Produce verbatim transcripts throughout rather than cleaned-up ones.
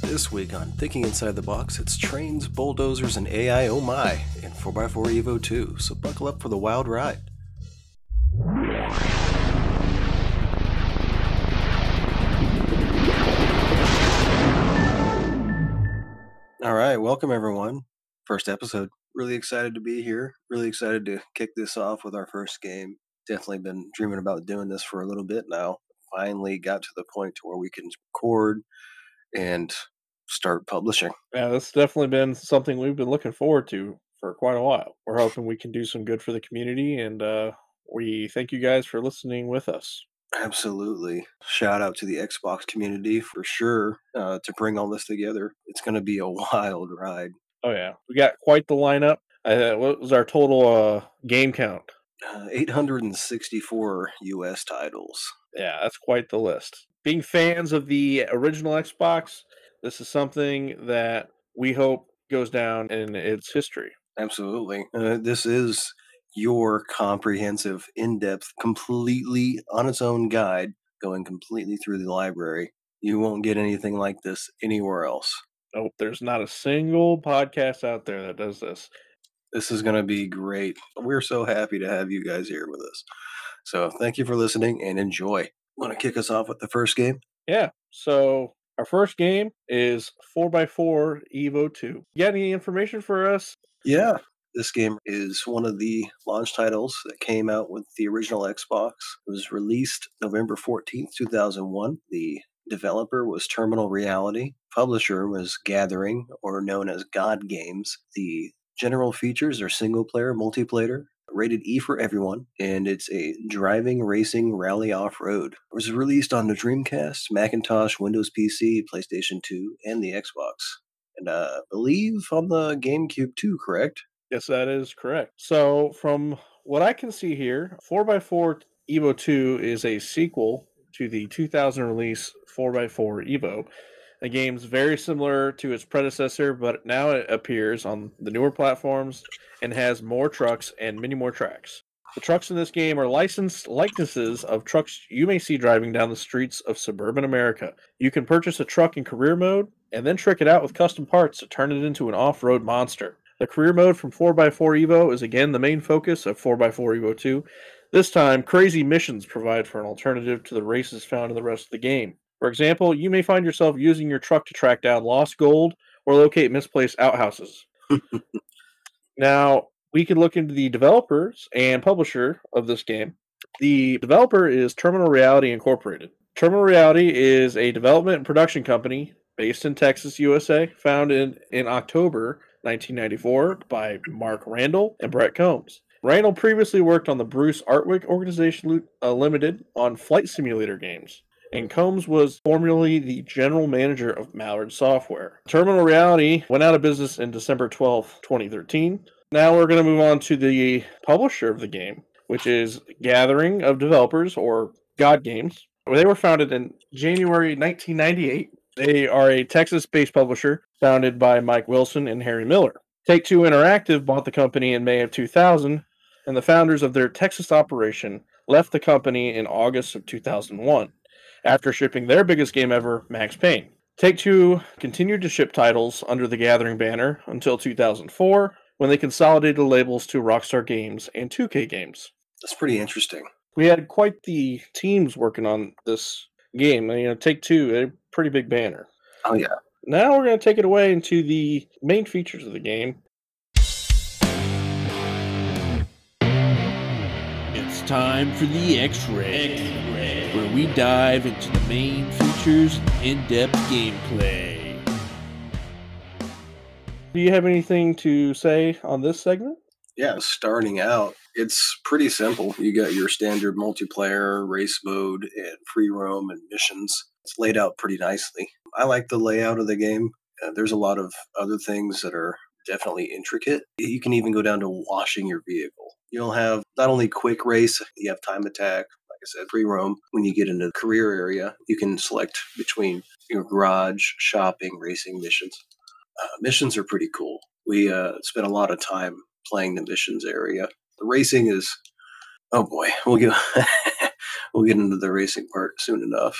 This week on Thinking Inside the Box, it's trains, bulldozers, and A I oh my in four by four Evo two, so buckle up for the wild ride. Alright, welcome everyone. First episode. Really excited to be here. Really excited to kick this off with our first game. Definitely been dreaming about doing this for a little bit now. Finally got to the point to where we can record and start publishing. Yeah, that's definitely been something we've been looking forward to for quite a while. We're hoping we can do some good for the community, and uh, we thank you guys for listening with us. Absolutely. Shout out to the Xbox community for sure uh, to bring all this together. It's going to be a wild ride. Oh, yeah. We got quite the lineup. Uh, what was our total uh, game count? Uh, eight hundred sixty-four U S titles. Yeah, that's quite the list. Being fans of the original Xbox, this is something that we hope goes down in its history. Absolutely. Uh, this is your comprehensive, in-depth, completely on its own guide going completely through the library. You won't get anything like this anywhere else. Nope, there's not a single podcast out there that does this. This is going to be great. We're so happy to have you guys here with us. So thank you for listening and enjoy. Want to kick us off with the first game? Yeah. So our first game is four by four Evo two. You got any information for us? Yeah. This game is one of the launch titles that came out with the original Xbox. It was released November fourteenth, two thousand one. The developer was Terminal Reality. Publisher was Gathering, or known as God Games. The general features are single-player, multiplayer, rated E for everyone, and it's a driving, racing, rally off-road. It was released on the Dreamcast, Macintosh, Windows P C, PlayStation two, and the Xbox. And uh, I believe on the GameCube too, correct? Yes, that is correct. So from what I can see here, four by four Evo two is a sequel to the two thousand release four by four Evo. The game's very similar to its predecessor, but now it appears on the newer platforms and has more trucks and many more tracks. The trucks in this game are licensed likenesses of trucks you may see driving down the streets of suburban America. You can purchase a truck in career mode and then trick it out with custom parts to turn it into an off-road monster. The career mode from four by four Evo is again the main focus of four by four Evo two. This time, crazy missions provide for an alternative to the races found in the rest of the game. For example, you may find yourself using your truck to track down lost gold or locate misplaced outhouses. Now, we can look into the developers and publisher of this game. The developer is Terminal Reality Incorporated. Terminal Reality is a development and production company based in Texas, U S A, founded in October nineteen ninety-four by Mark Randall and Brett Combs. Randall previously worked on the Bruce Artwick Organization uh, Limited on flight simulator games, and Combs was formerly the general manager of Mallard Software. Terminal Reality went out of business in December twelfth, twenty thirteen. Now we're going to move on to the publisher of the game, which is Gathering of Developers, or God Games. They were founded in January nineteen ninety-eight. They are a Texas-based publisher founded by Mike Wilson and Harry Miller. Take-Two Interactive bought the company in May of two thousand, and the founders of their Texas operation left the company in August of two thousand one, after shipping their biggest game ever, Max Payne. Take-Two continued to ship titles under the Gathering banner until two thousand four, when they consolidated the labels to Rockstar Games and two K Games. That's pretty interesting. We had quite the teams working on this game. You know, Take-Two, a pretty big banner. Oh, yeah. Now we're going to take it away into the main features of the game. It's time for the X-Ray, X-Ray, where we dive into the main features and in-depth gameplay. Do you have anything to say on this segment? Yeah, starting out, it's pretty simple. You got your standard multiplayer, race mode, and free roam and missions. It's laid out pretty nicely. I like the layout of the game. Uh, there's a lot of other things that are definitely intricate. You can even go down to washing your vehicle. You'll have not only quick race, you have time attack, like I said, free roam. When you get into the career area, you can select between your garage, shopping, racing missions. Uh, missions are pretty cool. We uh, spent a lot of time playing the missions area. The racing is, oh boy, we'll get we'll get into the racing part soon enough.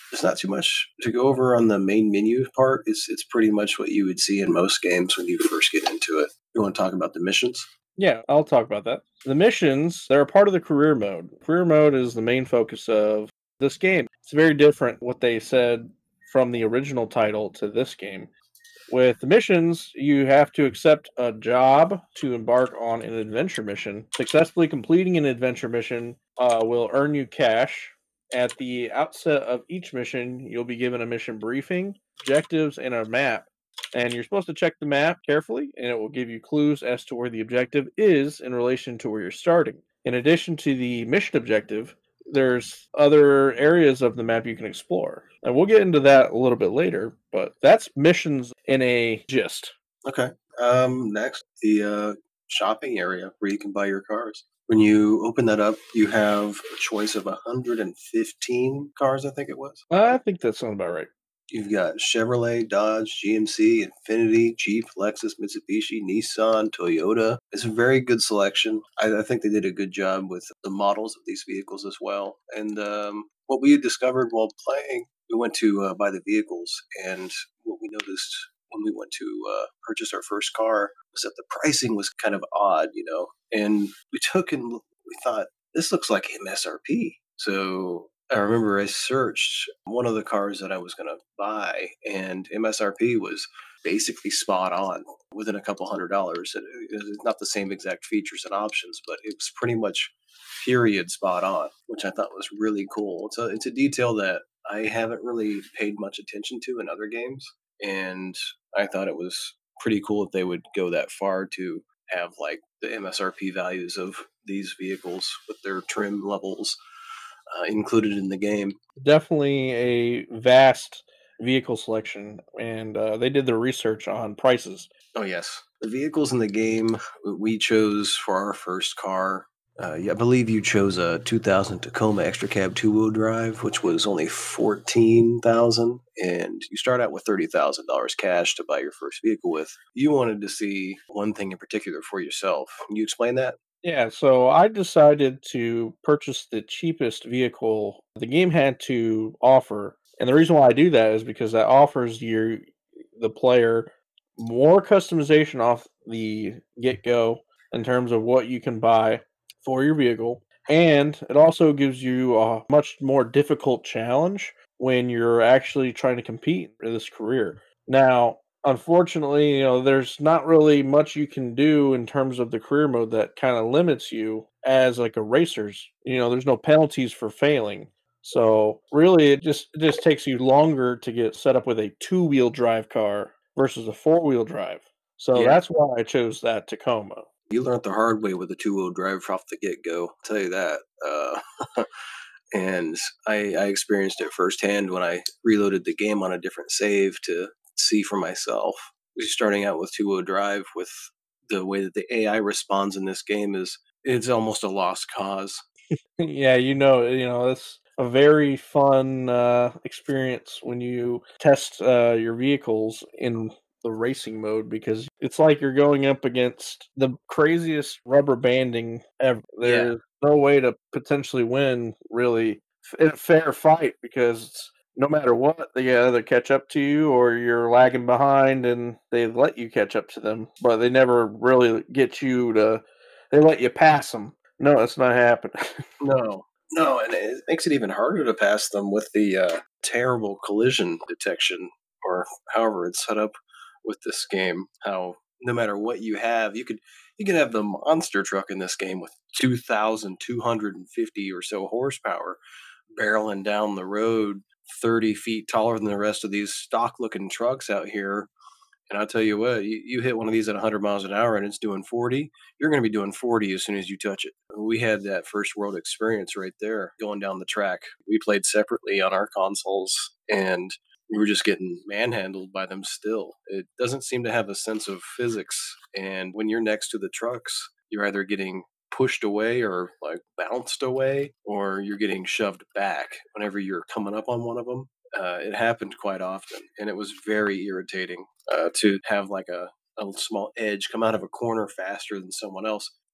There's not too much to go over on the main menu part. It's it's pretty much what you would see in most games when you first get into it. You want to talk about the missions? Yeah, I'll talk about that. The missions, they're a part of the career mode. Career mode is the main focus of this game. It's very different what they said from the original title to this game. With the missions, you have to accept a job to embark on an adventure mission. Successfully completing an adventure mission uh, will earn you cash. At the outset of each mission, you'll be given a mission briefing, objectives, and a map. And you're supposed to check the map carefully, and it will give you clues as to where the objective is in relation to where you're starting. In addition to the mission objective, there's other areas of the map you can explore. And we'll get into that a little bit later, but that's missions in a gist. Okay. Um, next, the uh, shopping area where you can buy your cars. When you open that up, you have a choice of one hundred fifteen cars, I think it was. I think that sounds about right. You've got Chevrolet, Dodge, G M C, Infiniti, Jeep, Lexus, Mitsubishi, Nissan, Toyota. It's a very good selection. I, I think they did a good job with the models of these vehicles as well. And um, what we discovered while playing, we went to uh, buy the vehicles, and what we noticed when we went to uh, purchase our first car was that the pricing was kind of odd, you know. And we took and we thought, this looks like M S R P. So I remember I searched one of the cars that I was going to buy, and M S R P was basically spot on within a couple hundred dollars. It, it was not the same exact features and options, but it was pretty much period spot on, which I thought was really cool. It's a, it's a detail that I haven't really paid much attention to in other games, and I thought it was pretty cool if they would go that far to have like the M S R P values of these vehicles with their trim levels uh, included in the game. Definitely a vast vehicle selection, and uh, they did their research on prices. Oh, yes. The vehicles in the game we chose for our first car. Uh, yeah, I believe you chose a two thousand Tacoma Extra Cab two-wheel drive, which was only fourteen thousand dollars, and you start out with thirty thousand dollars cash to buy your first vehicle with. You wanted to see one thing in particular for yourself. Can you explain that? Yeah, so I decided to purchase the cheapest vehicle the game had to offer. And the reason why I do that is because that offers you, the player, more customization off the get go in terms of what you can buy for your vehicle. And it also gives you a much more difficult challenge when you're actually trying to compete in this career. Now, unfortunately, you know, there's not really much you can do in terms of the career mode that kind of limits you as like a racer's. You know, there's no penalties for failing. So really it just it just takes you longer to get set up with a two-wheel drive car versus a four-wheel drive. So Yeah, that's why I chose that Tacoma. you learned the hard way with a two-wheel drive off the get-go. I'll tell you that. Uh, and I, I experienced it firsthand when I reloaded the game on a different save to see for myself. Starting out with two-wheel drive, with the way that the A I responds in this game, is it's almost a lost cause. Yeah, you know, you know, it's a very fun uh, experience when you test uh, your vehicles in the racing mode because it's like you're going up against the craziest rubber banding ever. Yeah, There's no way to potentially win really f- in a fair fight because no matter what, they either catch up to you or you're lagging behind and they let you catch up to them, but they never really get you to, they let you pass them. No, that's not happening. no, no, and it makes it even harder to pass them with the uh, terrible collision detection, or however it's set up with this game. How no matter what you have, you could you could have the monster truck in this game with two thousand two hundred fifty or so horsepower, barreling down the road thirty feet taller than the rest of these stock looking trucks out here. And I'll tell you what, you, you hit one of these at one hundred miles an hour and it's doing forty, you're going to be doing forty as soon as you touch it. We had that first world experience right there going down the track. We played separately on our consoles, and we were just getting manhandled by them still. It doesn't seem to have a sense of physics. And when you're next to the trucks, you're either getting pushed away or like bounced away, or you're getting shoved back whenever you're coming up on one of them. Uh, it happened quite often, and it was very irritating uh, to have like a, a small edge come out of a corner faster than someone else.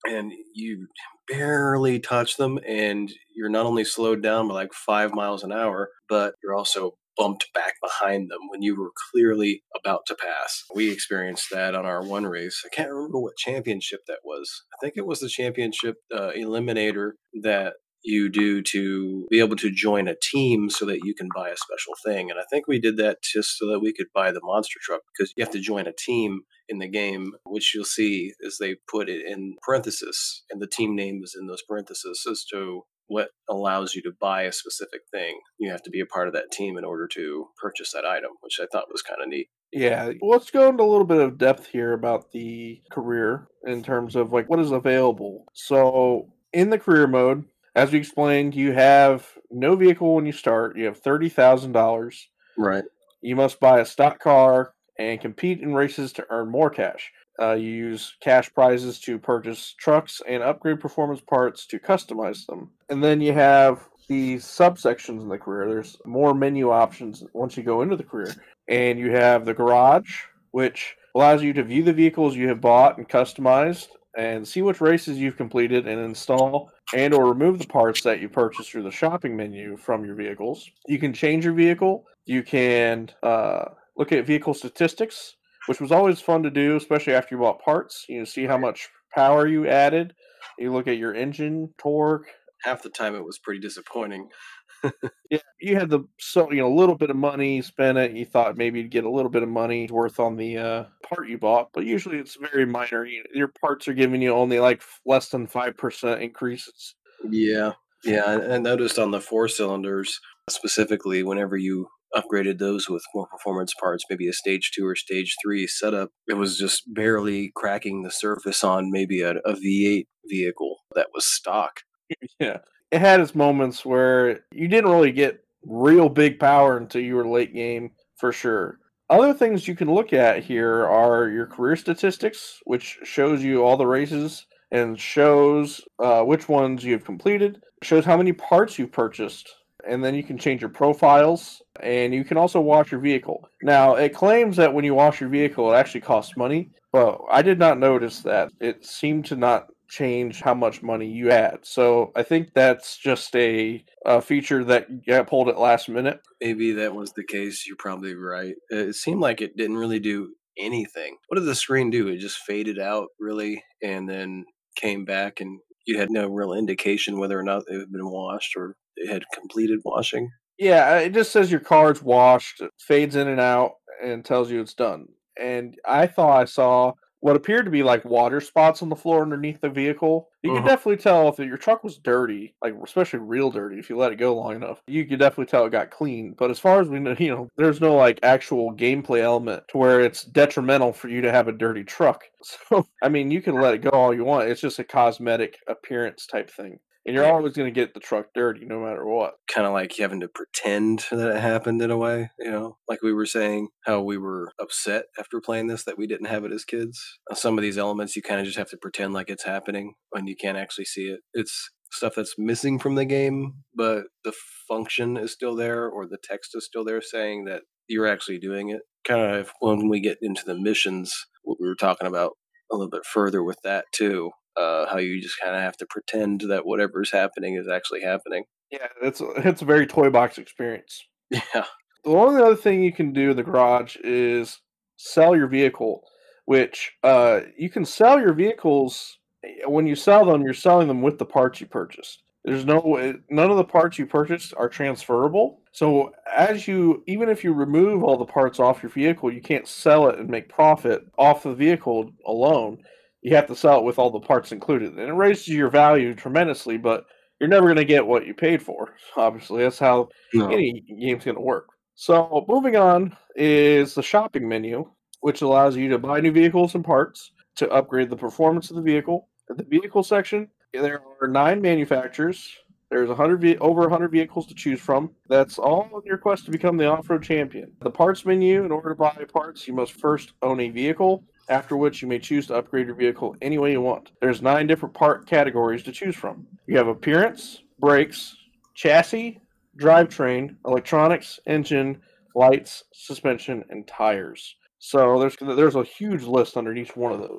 and you barely touch them, and you're not only slowed down by like five miles an hour, but you're also bumped back behind them when you were clearly about to pass. We experienced that on our one race. I can't remember what championship that was. I think it was the championship uh, eliminator that you do to be able to join a team so that you can buy a special thing. And I think we did that just so that we could buy the monster truck, because you have to join a team in the game, which you'll see is they put it in parentheses, and the team name is in those parentheses as to what allows you to buy a specific thing. You have to be a part of that team in order to purchase that item, which I thought was kind of neat. Yeah, let's go into a little bit of depth here about the career in terms of like what is available. So, in the career mode, as we explained, you have no vehicle when you start. You have thirty thousand dollars. Right. You must buy a stock car and compete in races to earn more cash. Uh, you use cash prizes to purchase trucks and upgrade performance parts to customize them. And then you have the subsections in the career. There's more menu options once you go into the career. And you have the garage, which allows you to view the vehicles you have bought and customized and see which races you've completed and install and or remove the parts that you purchased through the shopping menu from your vehicles. You can change your vehicle. You can uh, look at vehicle statistics, which was always fun to do, especially after you bought parts. You see how much power you added. You look at your engine torque. Half the time it was pretty disappointing. Yeah, you had the so you know a little bit of money, spent it. You thought maybe you'd get a little bit of money worth on the uh, part you bought, but usually it's very minor. You, your parts are giving you only like f- less than five percent increases. Yeah. Yeah. I I noticed on the four cylinders, specifically, whenever you upgraded those with more performance parts, maybe a stage two or stage three setup, it was just barely cracking the surface on maybe a, a V eight vehicle that was stock. Yeah, it had its moments where you didn't really get real big power until you were late game for sure. Other things you can look at here are your career statistics, which shows you all the races and shows uh, which ones you've completed, shows how many parts you've purchased, and then you can change your profiles and you can also wash your vehicle. Now, it claims that when you wash your vehicle, it actually costs money, but I did not notice that. It seemed to not change how much money you add. So I think that's just a, a feature that got pulled at last minute. Maybe that was the case. You're probably right. It seemed like it didn't really do anything. What did the screen do? It just faded out, really, and then came back, and you had no real indication whether or not it had been washed or it had completed washing. Yeah, it just says your car's washed, it fades in and out, and tells you it's done. And I thought I saw what appeared to be like water spots on the floor underneath the vehicle. You could Mhm. definitely tell if your truck was dirty, like especially real dirty, if you let it go long enough. You could definitely tell it got cleaned. But as far as we know, you know, there's no like actual gameplay element to where it's detrimental for you to have a dirty truck. So I mean, you can let it go all you want. It's just a cosmetic appearance type thing. And you're always going to get the truck dirty no matter what. Kind of like having to pretend that it happened in a way, you know, like we were saying how we were upset after playing this that we didn't have it as kids. Uh, Some of these elements you kind of just have to pretend like it's happening when you can't actually see it. It's stuff that's missing from the game, but the function is still there, or the text is still there saying that you're actually doing it. Kind of when we get into the missions, what we were talking about a little bit further with that too. Uh, how you just kind of have to pretend that whatever's happening is actually happening. Yeah, it's it's a very toy box experience. Yeah. The only other thing you can do in the garage is sell your vehicle, which uh, you can sell your vehicles eh, when you sell them. You're selling them with the parts you purchased. There's no way, none of the parts you purchased are transferable. So as you, even if you remove all the parts off your vehicle, you can't sell it and make profit off the vehicle alone. You have to sell it with all the parts included, and it raises your value tremendously. But you're never going to get what you paid for. Obviously, that's how No. any game's going to work. So moving on is the shopping menu, which allows you to buy new vehicles and parts to upgrade the performance of the vehicle. At the vehicle section, there are nine manufacturers. There's one hundred ve- over one hundred vehicles to choose from. That's all in your quest to become the off-road champion. The parts menu, in order to buy parts, you must first own a vehicle, after which you may choose to upgrade your vehicle any way you want. There's nine different part categories to choose from. You have appearance, brakes, chassis, drivetrain, electronics, engine, lights, suspension, and tires. So there's there's a huge list under each one of those.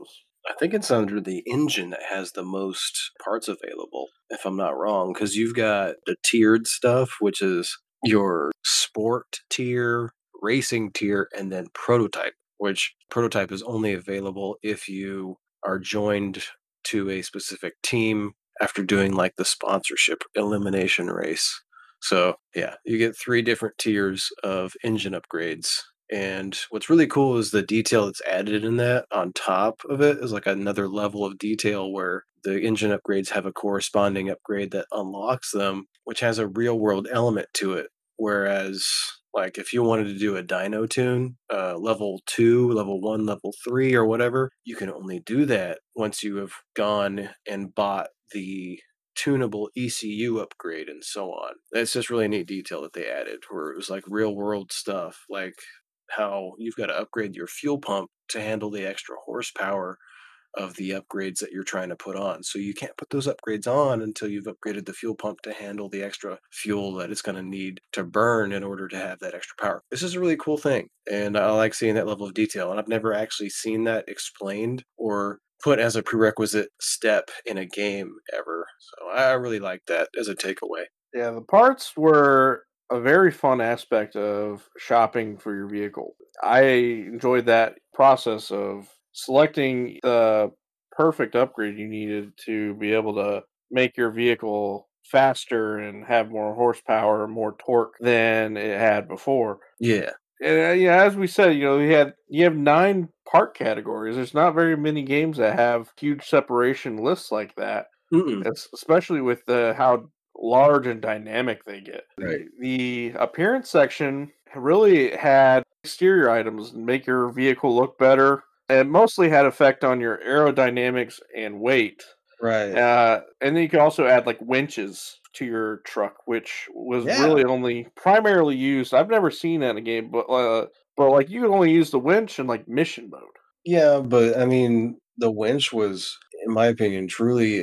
I think it's under the engine that has the most parts available, if I'm not wrong, because you've got the tiered stuff, which is your sport tier, racing tier, and then prototype, which prototype is only available if you are joined to a specific team after doing like the sponsorship elimination race. So, yeah, you get three different tiers of engine upgrades. And what's really cool is the detail that's added in that on top of it is like another level of detail where the engine upgrades have a corresponding upgrade that unlocks them, which has a real world element to it. Whereas, like, if you wanted to do a dyno tune, uh, level two, level one, level three, or whatever, you can only do that once you have gone and bought the tunable E C U upgrade and so on. That's just really neat detail that they added, where it was like real world stuff, like how you've got to upgrade your fuel pump to handle the extra horsepower of the upgrades that you're trying to put on. So you can't put those upgrades on until you've upgraded the fuel pump to handle the extra fuel that it's going to need to burn in order to have that extra power. This is a really cool thing, and I like seeing that level of detail. And I've never actually seen that explained or put as a prerequisite step in a game ever. So I really like that as a takeaway. Yeah, the parts were a very fun aspect of shopping for your vehicle. I enjoyed that process of selecting the perfect upgrade you needed to be able to make your vehicle faster and have more horsepower, more torque than it had before. Yeah. And uh, yeah, as we said, you know, you had you have nine part categories. There's not very many games that have huge separation lists like that. Mm-mm. It's especially with the how large and dynamic they get. Right. The, the appearance section really had exterior items make your vehicle look better. It mostly had effect on your aerodynamics and weight. Right. Uh, and then you can also add like winches to your truck, which was Yeah. really only primarily used. I've never seen that in a game, but uh, but like you could only use the winch in like mission mode. Yeah, but I mean, the winch was, in my opinion, truly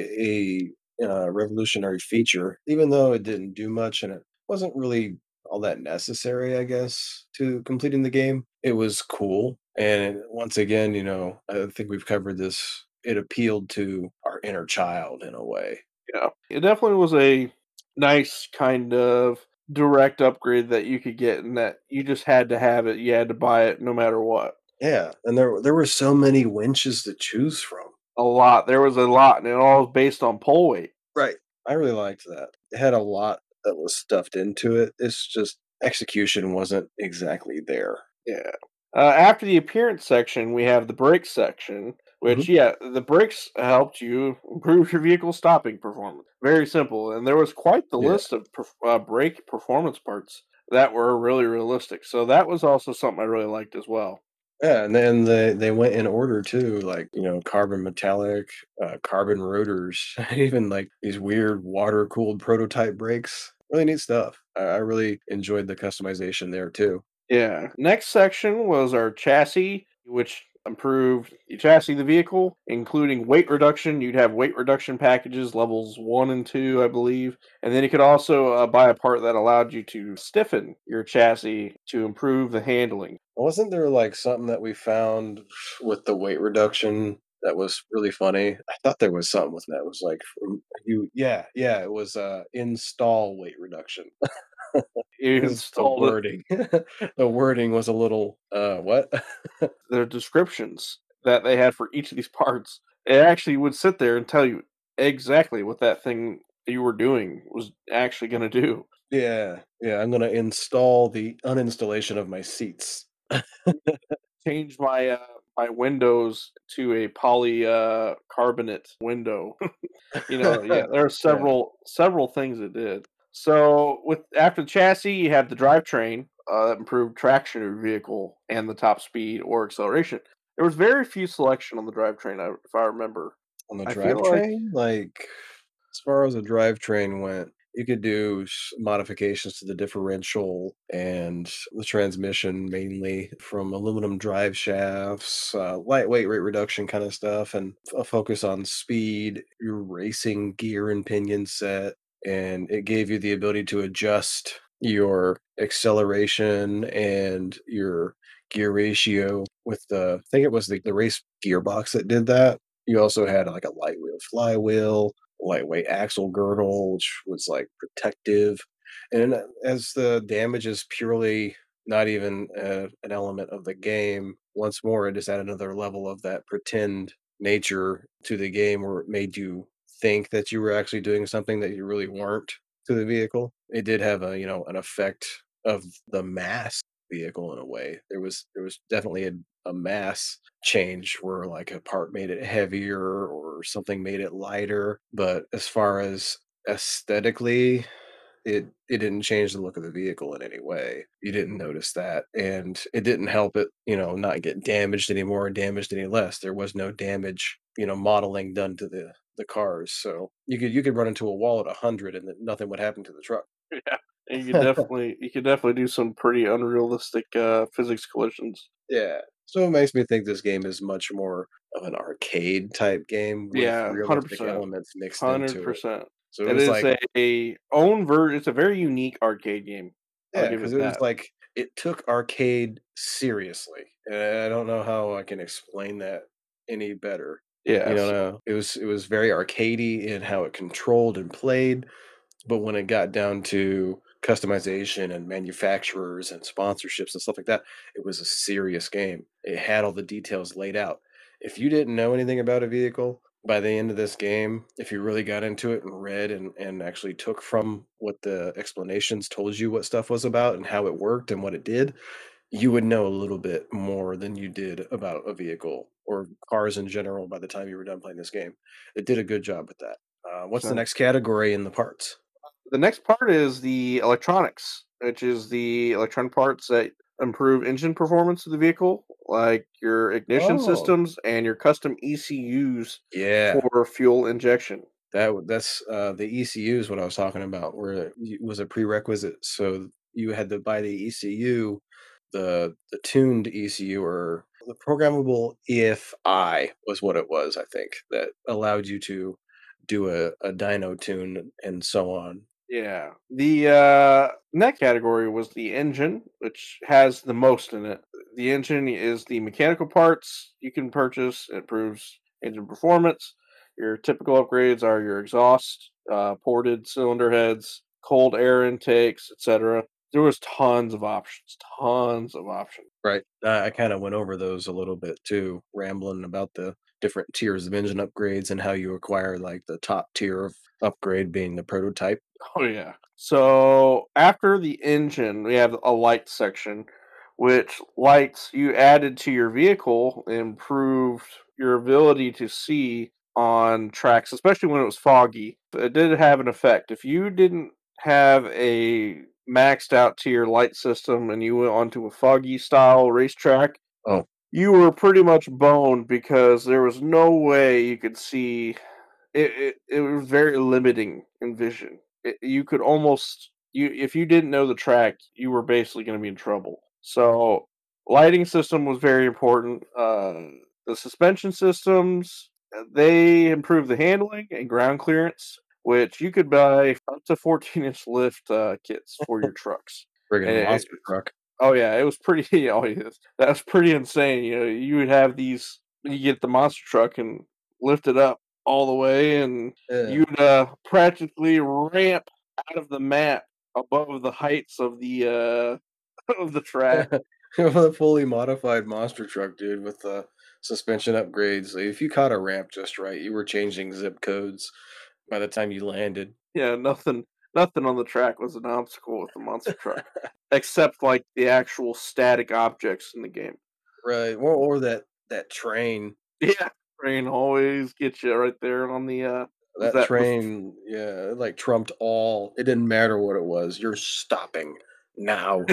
a uh, revolutionary feature, even though it didn't do much and it wasn't really all that necessary, I guess, to completing the game. It was cool. And once again, you know, I think we've covered this. It appealed to our inner child in a way. Yeah, it definitely was a nice kind of direct upgrade that you could get, and that you just had to have it. You had to buy it no matter what. Yeah. And there, there were so many winches to choose from. A lot. There was a lot, and it all was based on pole weight. Right. I really liked that. It had a lot that was stuffed into it. It's just execution wasn't exactly there. Yeah. Uh, after the appearance section, we have the brakes section, Mhm. which, yeah, the brakes helped you improve your vehicle stopping performance. Very simple. And there was quite the Yeah. list of perf- uh, brake performance parts that were really realistic. So that was also something I really liked as well. Yeah, and then they they went in order too, like, you know, carbon metallic, uh, carbon rotors, even like these weird water cooled prototype brakes. Really neat stuff. I, I really enjoyed the customization there too. Yeah. Next section was our chassis, which improved the chassis of the vehicle, including weight reduction. You'd have weight reduction packages, levels one and two, I believe. And then you could also uh, buy a part that allowed you to stiffen your chassis to improve the handling. Wasn't there like something that we found with the weight reduction that was really funny? I thought there was something with that. It was like from you, yeah, yeah. It was uh install weight reduction. You Is the installed it, wording. The wording was a little, uh, what? the descriptions that they had for each of these parts. It actually would sit there and tell you exactly what that thing you were doing was actually going to do. Yeah, yeah, I'm gonna install the uninstallation of my seats. Change my uh, my windows to a poly uh, carbonate window. You know, yeah, there are Yeah, several several things it did. So with after the chassis, you have the drivetrain uh, that improved traction of your vehicle and the top speed or acceleration. There was very few selection on the drivetrain, I- if I remember. on the I feel like drivetrain, like, as far as the drivetrain went, you could do s modifications to the differential and the transmission mainly from aluminum drive shafts, uh, lightweight rate reduction kinda stuff, and a focus on speed, your racing gear and pinion set, and it gave you the ability to adjust your acceleration and your gear ratio with the I think it was the the race gearbox that did that. You also had like a light wheel flywheel, lightweight axle girdle, which was like protective. And uh, as the damage is purely not even uh, an element of the game, once more, it just added another level of that pretend nature to the game where it made you think that you were actually doing something that you really weren't to the vehicle. It did have a, you know, an effect of the mass vehicle in a way. There was there was definitely a, a mass change where like a part made it heavier or something made it lighter. But as far as aesthetically, it it didn't change the look of the vehicle in any way. You didn't notice that, and it didn't help it, you know, not get damaged anymore and damaged any less. There was no damage, you know, modeling done to the the cars. So you could you could run into a wall at a hundred and then nothing would happen to the truck. Yeah, and you could definitely you could definitely do some pretty unrealistic uh, physics collisions. Yeah. So it makes me think this game is much more of an arcade type game with Yeah, hundred realistic percent, elements mixed hundred into it. percent. So it It was is like, a, a own ver. It's a very unique arcade game. I'll yeah, give because it it was that. like it took arcade seriously. And I don't know how I can explain that any better. You know, Yes, no, it was it was very arcadey in how it controlled and played, but when it got down to customization and manufacturers and sponsorships and stuff like that, it was a serious game. It had all the details laid out. If you didn't know anything about a vehicle, by the end of this game, if you really got into it and read and, and actually took from what the explanations told you what stuff was about and how it worked and what it did, you would know a little bit more than you did about a vehicle or cars in general by the time you were done playing this game. It did a good job with that. Uh, what's the so next category in the parts? the next part is the electronics, which is the electronic parts that improve engine performance of the vehicle, like your ignition Oh, systems and your custom E C Us yeah. for fuel injection. That w that's, uh, the E C U is what I was talking about, where it y was a prerequisite, so you had to buy the E C U, the the tuned E C U or the programmable E F I was what it was, I think, that allowed you to do a a dyno tune and so on. Yeah. The uh next category was the engine, which has the most in it. The engine is the mechanical parts you can purchase. It improves engine performance. Your typical upgrades are your exhaust, uh, ported cylinder heads, cold air intakes, et cetera. There was tons of options, tons of options. Right. I I kinda went over those a little bit too, rambling about the different tiers of engine upgrades and how you acquire, like, the top tier of upgrade being the prototype. Oh yeah. So after the engine, we have a light section, which lights you added to your vehicle improved your ability to see on tracks, especially when it was foggy. It did have an effect. If you didn't have a maxed out tier light system and you went onto a foggy style racetrack, Oh, you were pretty much boned because there was no way you could see it it it was very limiting in vision. It, you could almost you if you didn't know the track, you were basically going to be in trouble. So, lighting system was very important. Uh, the suspension systems uh, they improved the handling and ground clearance, which you could buy up to fourteen inch lift uh, kits for your trucks. friggin' And it, monster truck. oh yeah, it was pretty. Oh yeah, that was pretty insane. You know, you would have these. You get the monster truck and lift it up all the way, and Yeah. you'd uh, practically ramp out of the map above the heights of the uh, of the track. A fully modified monster truck, dude, with the suspension upgrades. Like, if you caught a ramp just right, you were changing zip codes by the time you landed. Yeah, nothing, nothing on the track was an obstacle with the monster truck, except like the actual static objects in the game. Right. Or, or that that train. Yeah, train always gets you right there on the uh. Was That that was train, yeah, it like trumped all. It didn't matter what it was. You're stopping now.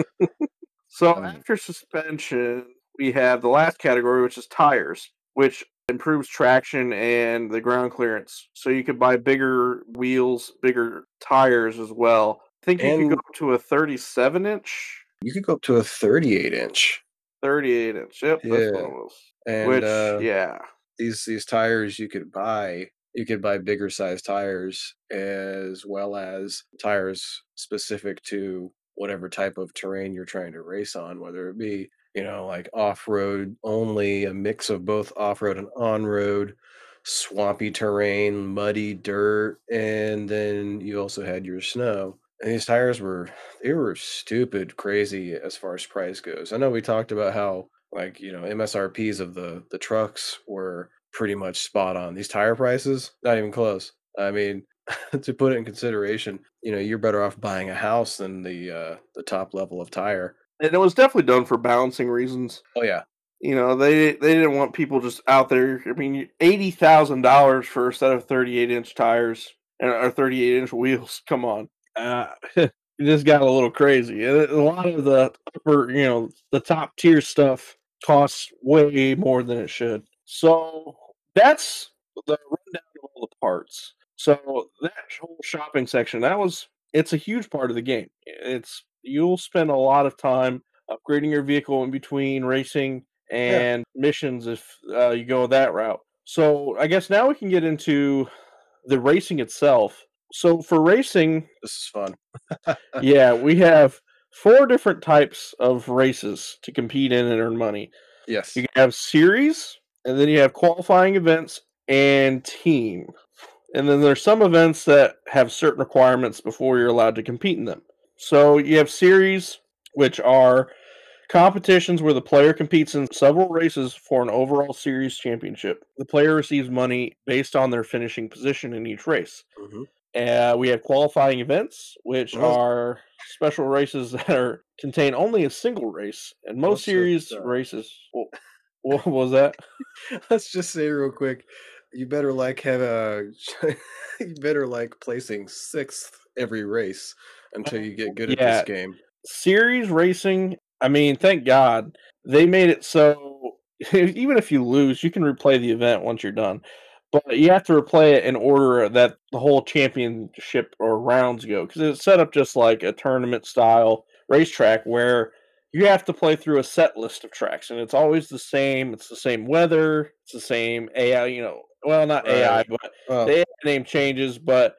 So Um, after suspension, we have the last category, which is tires, which improves traction and the ground clearance. So you could buy bigger wheels, bigger tires as well. I think you could go and up to a thirty-seven inch, you could go up to a thirty-eight inch. thirty-eight inch. Yep, that's what Yeah. it was. And Which, uh yeah, these these tires you could buy you could buy bigger size tires as well as tires specific to whatever type of terrain you're trying to race on, whether it be you know, like off-road only, a mix of both off-road and on-road, swampy terrain, muddy dirt, and then you also had your snow. And these tires were they were stupid crazy as far as price goes. I know we talked about how like, you know, M S R Ps of the the trucks were pretty much spot on. These tire prices, not even close. I mean, to put it in consideration, you know, you're better off buying a house than the uh the top level of tire. And it was definitely done for balancing reasons. Oh yeah. You know, they they didn't want people just out there. I mean, eighty thousand dollars for a set of thirty-eight inch tires and or thirty-eight inch wheels. Come on, uh, it just got a little crazy. And a lot of the upper, you know, the top tier stuff costs way more than it should. So that's the rundown of all the parts. So that whole shopping section, that was it's a huge part of the game. It's you'll spend a lot of time upgrading your vehicle in between racing Yeah. and missions if uh, you go that route. So I guess now we can get into the racing itself. So for racing, This is fun. yeah, we have four different types of races to compete in and earn money. Yes. You can have series, and then you have qualifying events and team. And then there's some events that have certain requirements before you're allowed to compete in them. So you have series, which are competitions where the player competes in several races for an overall series championship. The player receives money based on their finishing position in each race. Mhm. Uh, we have qualifying events, which Well, are special races that are contain only a single race. And most let's series just uh, races, wh- what was that? let's just say real quick, you better like have a you better like placing sixth every race until you get good at this Yeah, game. series racing. I mean, thank God they made it so even if you lose, you can replay the event once you're done. But you have to replay it in order that the whole championship or rounds go because it's set up just like a tournament style racetrack where you have to play through a set list of tracks and it's always the same. It's the same weather. It's the same A I. You know, well, not A I, Right. but Well, the A I name changes, but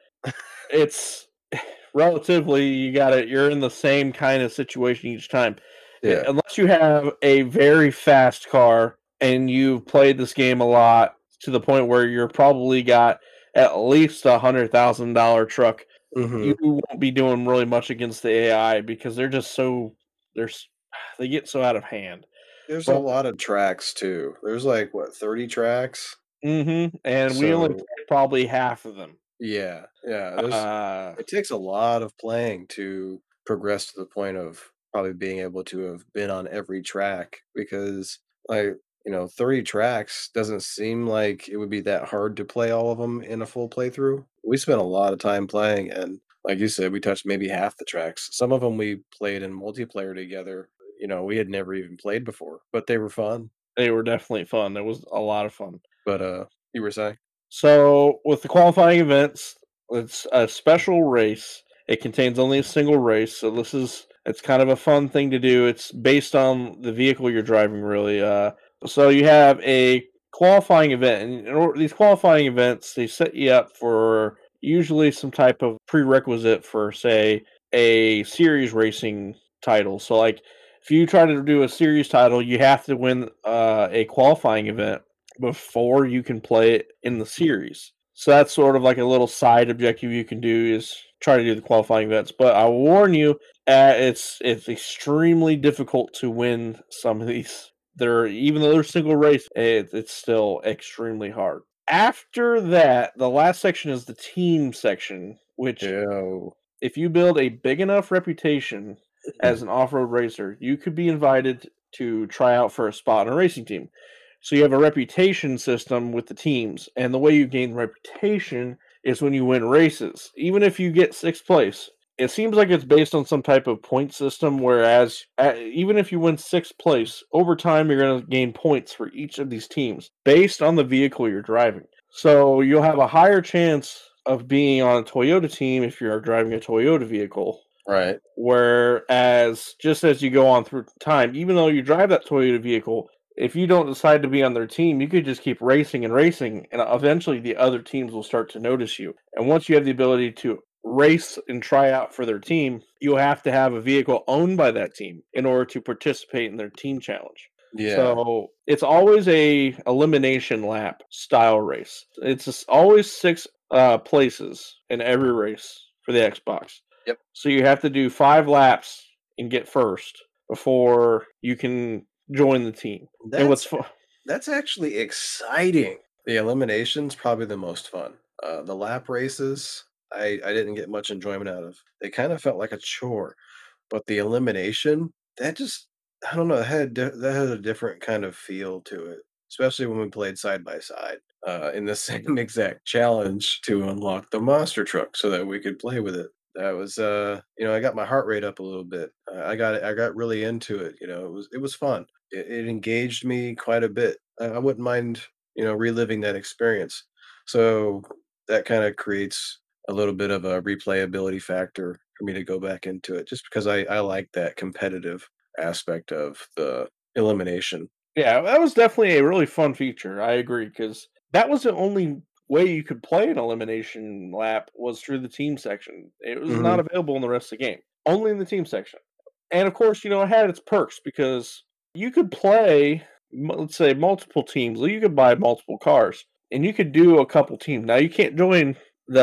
it's relatively you got it. You're in the same kind of situation each time. Uh, yeah. Unless you have a very fast car and you've played this game a lot to the point where you're probably got at least a hundred thousand dollar truck, you Mhm. won't be doing really much against the A I because they're just so they're s- they get so out of hand. There's a But lot of tracks too. There's like what, thirty tracks? hmm and we only So, played probably half of them. yeah. Yeah, there's Uh, it takes a lot of playing to progress to the point of probably being able to have been on every track because like, you know, thirty tracks doesn't seem like it would be that hard to play all of them in a full playthrough. We spent a lot of time playing and like you said, we touched maybe half the tracks. Some of them we played in multiplayer together. You know, we had never even played before, but they were fun. they were definitely fun. It was a lot of fun. But uh you were saying? So, with the qualifying events, it's a special race. It contains only a single race, so this is it's kind of a fun thing to do. It's based on the vehicle you're driving, really. Uh, so you have a qualifying event, and in order, these qualifying events they set you up for usually some type of prerequisite for, say, a series racing title. So, like if you try to do a series title, you have to win uh, a qualifying event before you can play it in the series. So that's sort of like a little side objective you can do is try to do the qualifying events. But I warn you, uh, it's it's extremely difficult to win some of these. They're even though they're single race, it, it's still extremely hard. After that, the last section is the team section, which Yeah. if you build a big enough reputation as an off-road racer, you could be invited to try out for a spot on a racing team. So you have a reputation system with the teams, and the way you gain reputation is when you win races. Even if you get sixth place, it seems like it's based on some type of point system. Whereas, uh, even if you win sixth place, over time you're going to gain points for each of these teams based on the vehicle you're driving. So you'll have a higher chance of being on a Toyota team if you're driving a Toyota vehicle. Right. Whereas, just as you go on through time, even though you drive that Toyota vehicle, if you don't decide to be on their team, you could just keep racing and racing, and eventually the other teams will start to notice you. And once you have the ability to race and try out for their team, you have to have a vehicle owned by that team in order to participate in their team challenge. Yeah. So it's always a elimination lap style race. It's just always six uh, places in every race for the Xbox. Yep. So you have to do five laps and get first before you can join the team. That's, and what's fun? That's actually exciting. The elimination's probably the most fun. Uh, the lap races, I, I didn't get much enjoyment out of. They kind of felt like a chore, but the elimination, that just I don't know, that had di- that had a different kind of feel to it, especially when we played side by side uh, in the same exact challenge to unlock the monster truck so that we could play with it. That was, uh, you know, I got my heart rate up a little bit. Uh, I got I got really into it. You know, it was it was fun. It, it engaged me quite a bit. I, I wouldn't mind, you know, reliving that experience. So that kind of creates a little bit of a replayability factor for me to go back into it, just because I I like that competitive aspect of the elimination. Yeah, that was definitely a really fun feature. I agree because that was the only way you could play an elimination lap was through the team section. It was Hmm. not available in the rest of the game, only in the team section. And of course, you know, it had its perks because you could play, m- let's say, multiple teams. You could buy multiple cars, and you could do a couple teams. Now, you can't join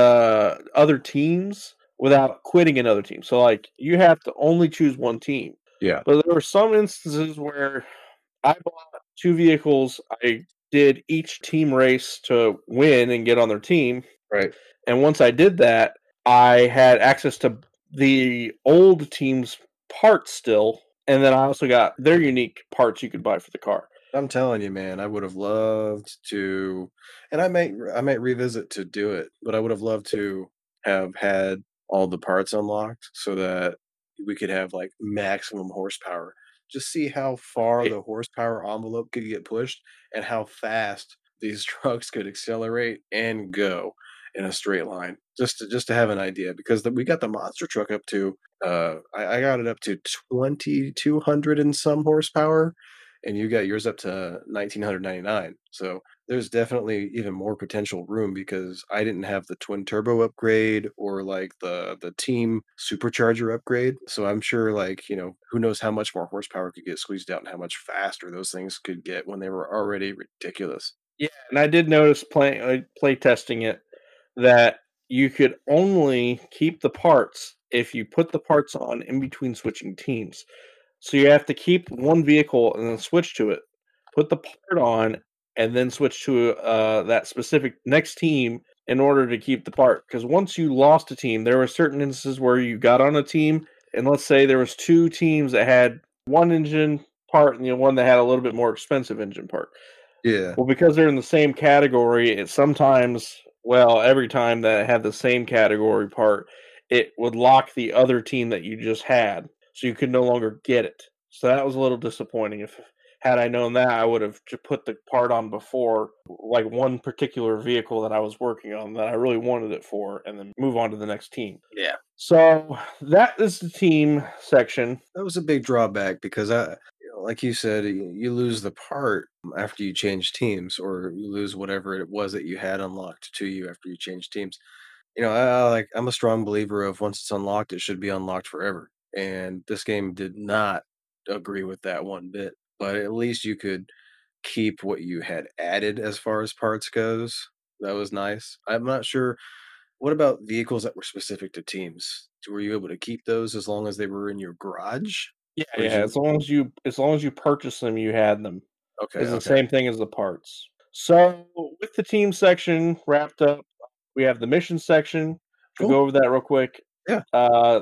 the other teams without quitting another team. So, like, you have to only choose one team. Yeah. But there were some instances where I bought two vehicles. I did each team race to win and get on their team. Right. And once I did that, I had access to the old team's parts still. And then I also got their unique parts you could buy for the car. I'm telling you, man, I would have loved to, and I might I might revisit to do it, but I would have loved to have had all the parts unlocked so that we could have like maximum horsepower. Just see how far Right. the horsepower envelope could get pushed and how fast these trucks could accelerate and go in a straight line. Just to just to have an idea, because the, we got the monster truck up to uh I, I got it up to twenty-two hundred and some horsepower, and you got yours up to nineteen ninety-nine. So there's definitely even more potential room because I didn't have the twin turbo upgrade or like the the team supercharger upgrade. So I'm sure, like, you know, who knows how much more horsepower could get squeezed out and how much faster those things could get when they were already ridiculous. Yeah, and I did notice play uh, play testing it that you could only keep the parts if you put the parts on in between switching teams. So you have to keep one vehicle and then switch to it, put the part on, and then switch to uh, that specific next team in order to keep the part. Because once you lost a team, there were certain instances where you got on a team, and let's say there was two teams that had one engine part and the one that had a little bit more expensive engine part. Yeah. Well, because they're in the same category, it sometimes, well, every time that it had the same category part, it would lock the other team that you just had, so you could no longer get it. So that was a little disappointing. If had I known that, I would have j- put the part on before, like one particular vehicle that I was working on that I really wanted it for, and then move on to the next team. Yeah. So that is the team section. That was a big drawback because I, you know, like you said, you, you lose the part after you change teams, or you lose whatever it was that you had unlocked to you after you change teams. You know, I, I like I'm a strong believer of once it's unlocked, it should be unlocked forever. And this game did not agree with that one bit. But at least you could keep what you had added as far as parts goes. That was nice. I'm not sure. What about vehicles that were specific to teams? Were you able to keep those as long as they were in your garage? Yeah, Or yeah. did As you? long as you, as long as you purchase them, you had them. Okay, Is the okay, same thing as the parts. So with the team section wrapped up, we have the mission section. We'll cool. go over that real quick. Yeah, Uh,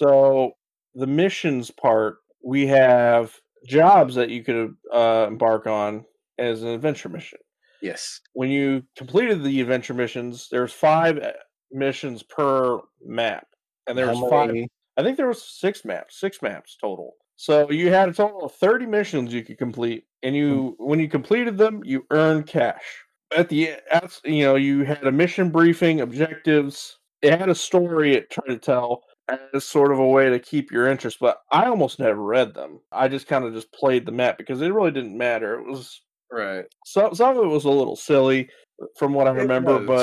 so the missions part, we have jobs that you could uh, embark on as an adventure mission. yes. When you completed the adventure missions, there's five uh, missions per map, and And how there's five. many? I think there was six maps, six maps total. So you had a total of thirty missions you could complete, and Mm, you, when you completed them, you earned cash. At the e- at, you know, you had a mission briefing, objectives. It had a story it tried to tell as sort of a way to keep your interest, but I almost never read them. I just kind of just played the map because it really didn't matter. It was right. some some of it was a little silly from what I It remember, but was.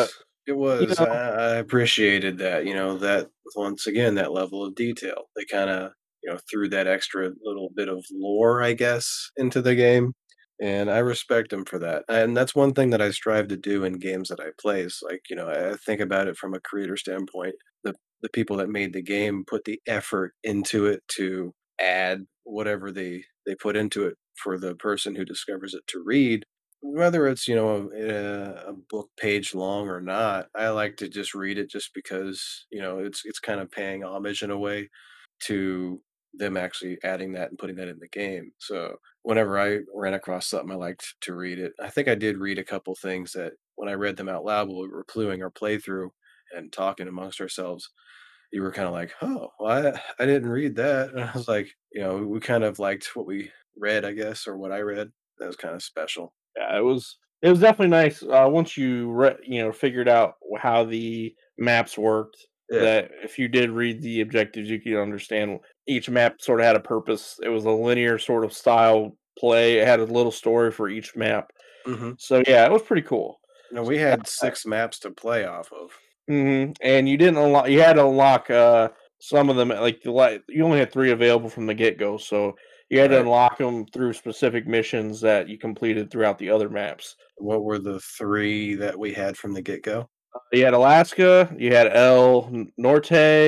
It You was. know, I, I appreciated that. You know that once again that level of detail. They kind of you know threw that extra little bit of lore, I guess, into the game, and I respect them for that. And that's one thing that I strive to do in games that I play. Is like you know I think about it from a creator standpoint. The the people that made the game put the effort into it to add whatever they they put into it for the person who discovers it to read, whether it's you know a, a book page long or not. I like to just read it just because you know it's it's kind of paying homage in a way to them actually adding that and putting that in the game. So whenever I ran across something, I liked to read it. I think I did read a couple things that when I read them out loud while we were playing our playthrough and talking amongst ourselves, you were kind of like, oh, well, I, I didn't read that. And I was like, you know, we kind of liked what we read, I guess, or what I read. That was kind of special. yeah, it was it was definitely nice uh, once you re- you know figured out how the maps worked. Yeah. That if you did read the objectives, you could understand each map sort of had a purpose. It was a linear sort of style play. It had a little story for each map. Hmm. So yeah, it was pretty cool. No, we had six maps to play off of. Hmm. And you didn't unlock. You had to unlock uh, some of them. Like the li- you only had three available from the get go, so you had to Right. unlock them through specific missions that you completed throughout the other maps. What were the three that we had from the get-go? You had Alaska, you had El Norte,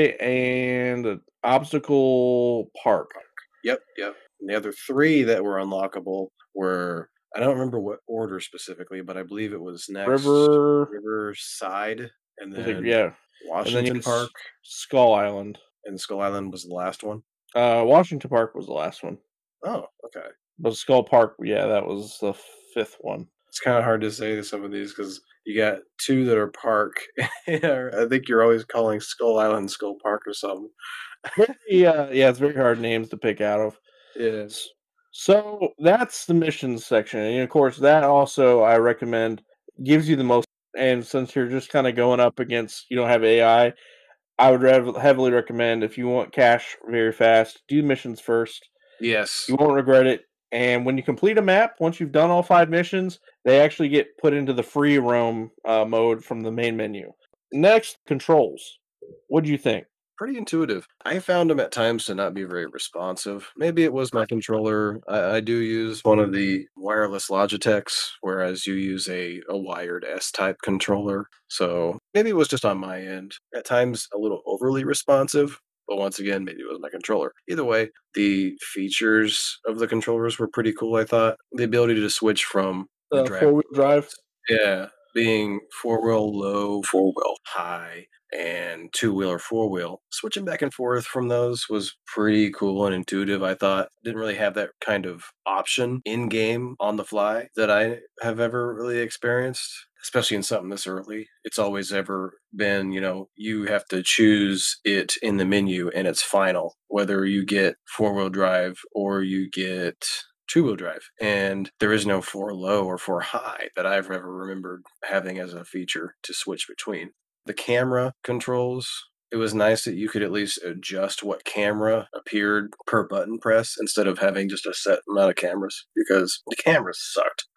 and Obstacle Park. Yep, yep. And the other three that were unlockable were I don't remember what order specifically, but I believe it was next River, Riverside and was it? then Yeah, and then you Washington had S- Park, Skull Island. and Skull Island was the last one. Uh, Washington Park was the last one, Oh, okay. but Skull Park, yeah, that was the fifth one. It's kind of hard to say to some of these because you got two that are park. I think you're always calling Skull Island Skull Park or something. Yeah, yeah, it's very hard names to pick out of. Yeah. S- So that's the missions section, and of course, that also I recommend gives you the most. And since you're just kind of going up against, you don't have A I, I I would rev- heavily recommend if you want cash very fast, do missions first. Yes. You won't regret it. And when you complete a map, once you've done all five missions, they actually get put into the free roam uh, mode from the main menu. Next, controls. What do you think? Pretty intuitive. I found them at times to not be very responsive. Maybe it was my controller. I, I do use one of the wireless Logitechs, whereas you use a, a wired S type controller. So maybe it was just on my end. At times, a little overly responsive. But once again, maybe it was my controller. Either way, the features of the controllers were pretty cool, I thought. The ability to switch from the Uh, driving four wheel drive. modes. Yeah, being four wheel low, four wheel high, and two wheel or four wheel. Switching back and forth from those was pretty cool and intuitive, I thought. Didn't really have that kind of option in game on the fly that I have ever really experienced, especially in something this early. It's always ever been, you know, you have to choose it in the menu and it's final, whether you get four wheel drive or you get two wheel drive. And there is no four low or four high that I've ever remembered having as a feature to switch between. The camera controls, it was nice that you could at least adjust what camera appeared per button press instead of having just a set amount of cameras because the cameras sucked.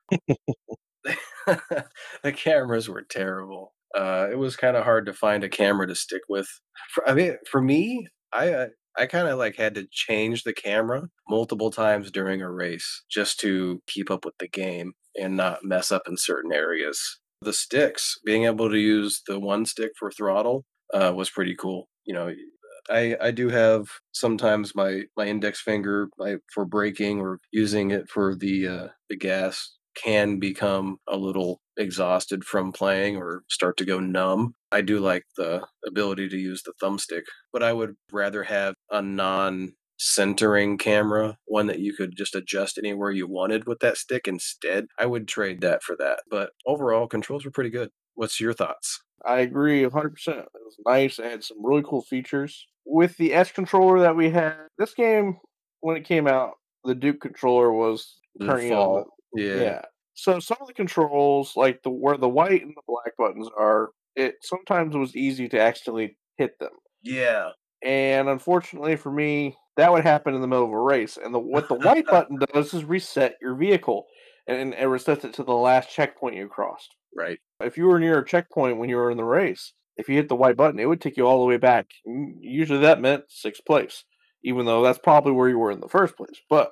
The cameras were terrible. Uh, it was kind of hard to find a camera to stick with. For, I mean, for me, I uh, I kind of like had to change the camera multiple times during a race just to keep up with the game and not mess up in certain areas. The sticks, being able to use the one stick for throttle, uh, was pretty cool. You know, I I do have sometimes my my index finger my, for braking or using it for the uh, the gas can become a little exhausted from playing or start to go numb. I do like the ability to use the thumbstick, but I would rather have a non centering camera, one that you could just adjust anywhere you wanted with that stick instead. I would trade that for that. But overall, controls were pretty good. What's your thoughts? I agree one hundred percent. It was nice. It had some really cool features. With the S controller that we had, this game, when it came out, the Duke controller was The turning, you know, the, default, yeah. yeah. So some of the controls, like the where the white and the black buttons are, it sometimes was easy to accidentally hit them. Yeah. And unfortunately for me, that would happen in the middle of a race. And the what the white button does is reset your vehicle, and, and it resets it to the last checkpoint you crossed. Right. If you were near a checkpoint when you were in the race, if you hit the white button, it would take you all the way back. Mm, Usually that meant sixth place, even though that's probably where you were in the first place. But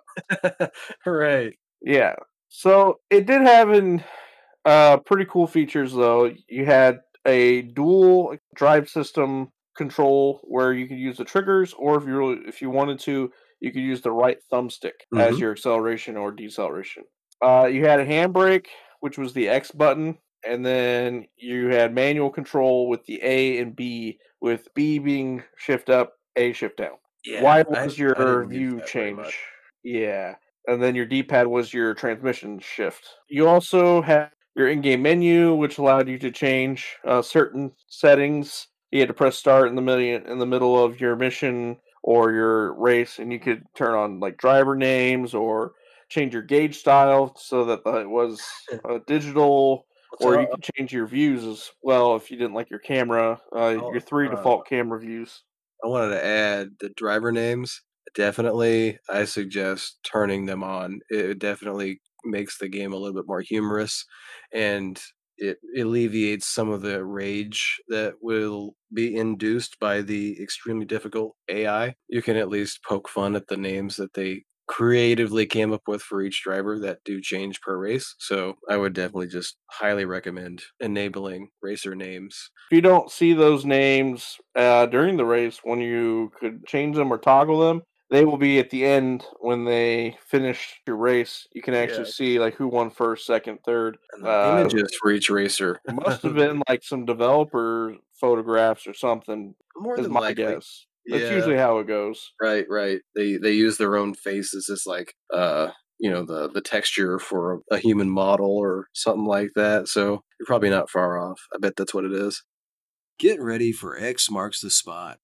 Right. yeah, so it did have an uh, pretty cool features though. You had a dual drive system control where you could use the triggers, or if you really, if you wanted to, you could use the right thumbstick as Hmm. your acceleration or deceleration. Uh, you had a handbrake, which was the X button, and then you had manual control with the A and B, with B being shift up, A shift down. Yeah, Y I was I your didn't use view that very much. change. Yeah. And then your D pad was your transmission shift. You also had your in game menu, which allowed you to change uh, certain settings. You had to press start in the middle in the middle of your mission or your race, and you could turn on like driver names or change your gauge style so that uh, it was uh, digital, Well, or you tell, could change your views as well if you didn't like your camera, uh, your I'll, three uh, default camera views. I wanted to add the driver names. Definitely, I suggest turning them on. It definitely makes the game a little bit more humorous, and it alleviates some of the rage that will be induced by the extremely difficult A I. You can at least poke fun at the names that they creatively came up with for each driver that do change per race. So I would definitely just highly recommend enabling racer names. If you don't see those names uh, during the race, when you could change them or toggle them, they will be at the end when they finish your race. You can actually Yeah, see like who won first, second, third. and the Uh, images for each racer. must have been like some developer photographs or something, More is than my likely. guess. That's Yeah, usually how it goes. right, right. They they use their own faces as like uh you know the the texture for a, a human model or something like that. So you're probably not far off. I bet that's what it is. Get ready for X marks the spot.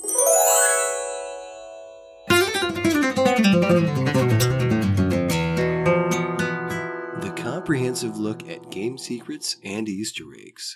The comprehensive look at game secrets and Easter eggs.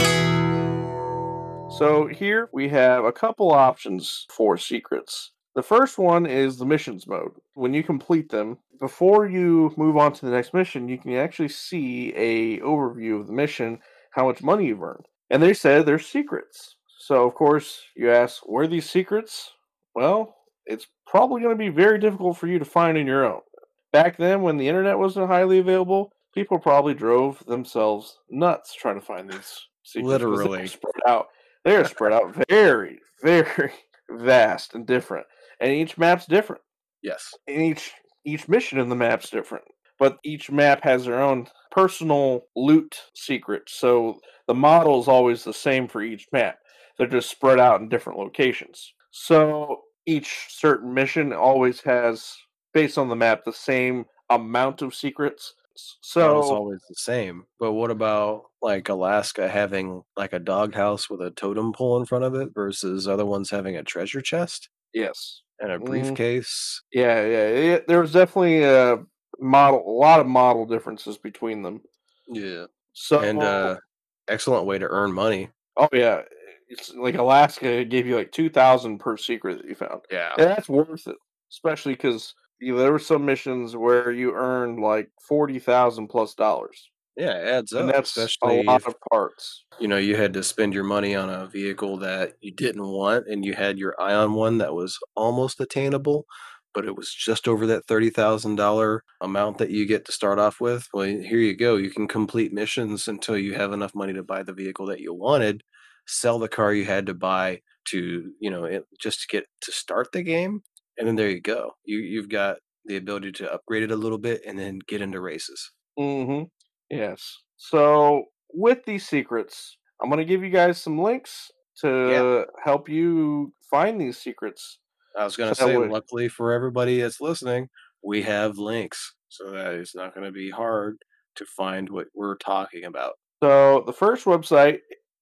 So here we have a couple options for secrets. The first one is the missions mode. When you complete them, before you move on to the next mission, you can actually see a overview of the mission, how much money you've earned. And they said there's secrets. So of course, you ask, where are these secrets? Well, it's probably going to be very difficult for you to find on your own. Back then, when the internet wasn't highly available, people probably drove themselves nuts trying to find these secrets because they're Literally. spread out. They're spread out very, very vast and different, and each map's different. Yes. And each each mission in the map's different, but each map has their own personal loot secret. So the model is always the same for each map. They're just spread out in different locations. So each certain mission always has, based on the map, the same amount of secrets. S- Model's So always the same. But what about like Alaska having like a doghouse with a totem pole in front of it versus other ones having a treasure chest yes, and a mm, briefcase? yeah, yeah, it, there was definitely a model, a lot of model differences between them. Yeah. And So uh excellent way to earn money. oh yeah, it's like Alaska gave you like two thousand per secret that you found, Yeah. and that's worth it, especially because you know, there were some missions where you earned like forty thousand plus dollars, Yeah, it adds and up, that's a especially lot if of parts. you know you had to spend your money on a vehicle that you didn't want and you had your eye on one that was almost attainable, but it was just over that thirty thousand dollars amount that you get to start off with. Well, here you go. You can complete missions until you have enough money to buy the vehicle that you wanted, sell the car you had to buy to, you know, it, just to get to start the game, and then there you go. You you've got the ability to upgrade it a little bit and then get into races. Hmm. Yes. So with these secrets, I'm gonna give you guys some links Yeah. to help you find these secrets. I was So gonna that say, way, luckily for everybody that's listening, we have links, so that it's not gonna be hard to find what we're talking about. so the first website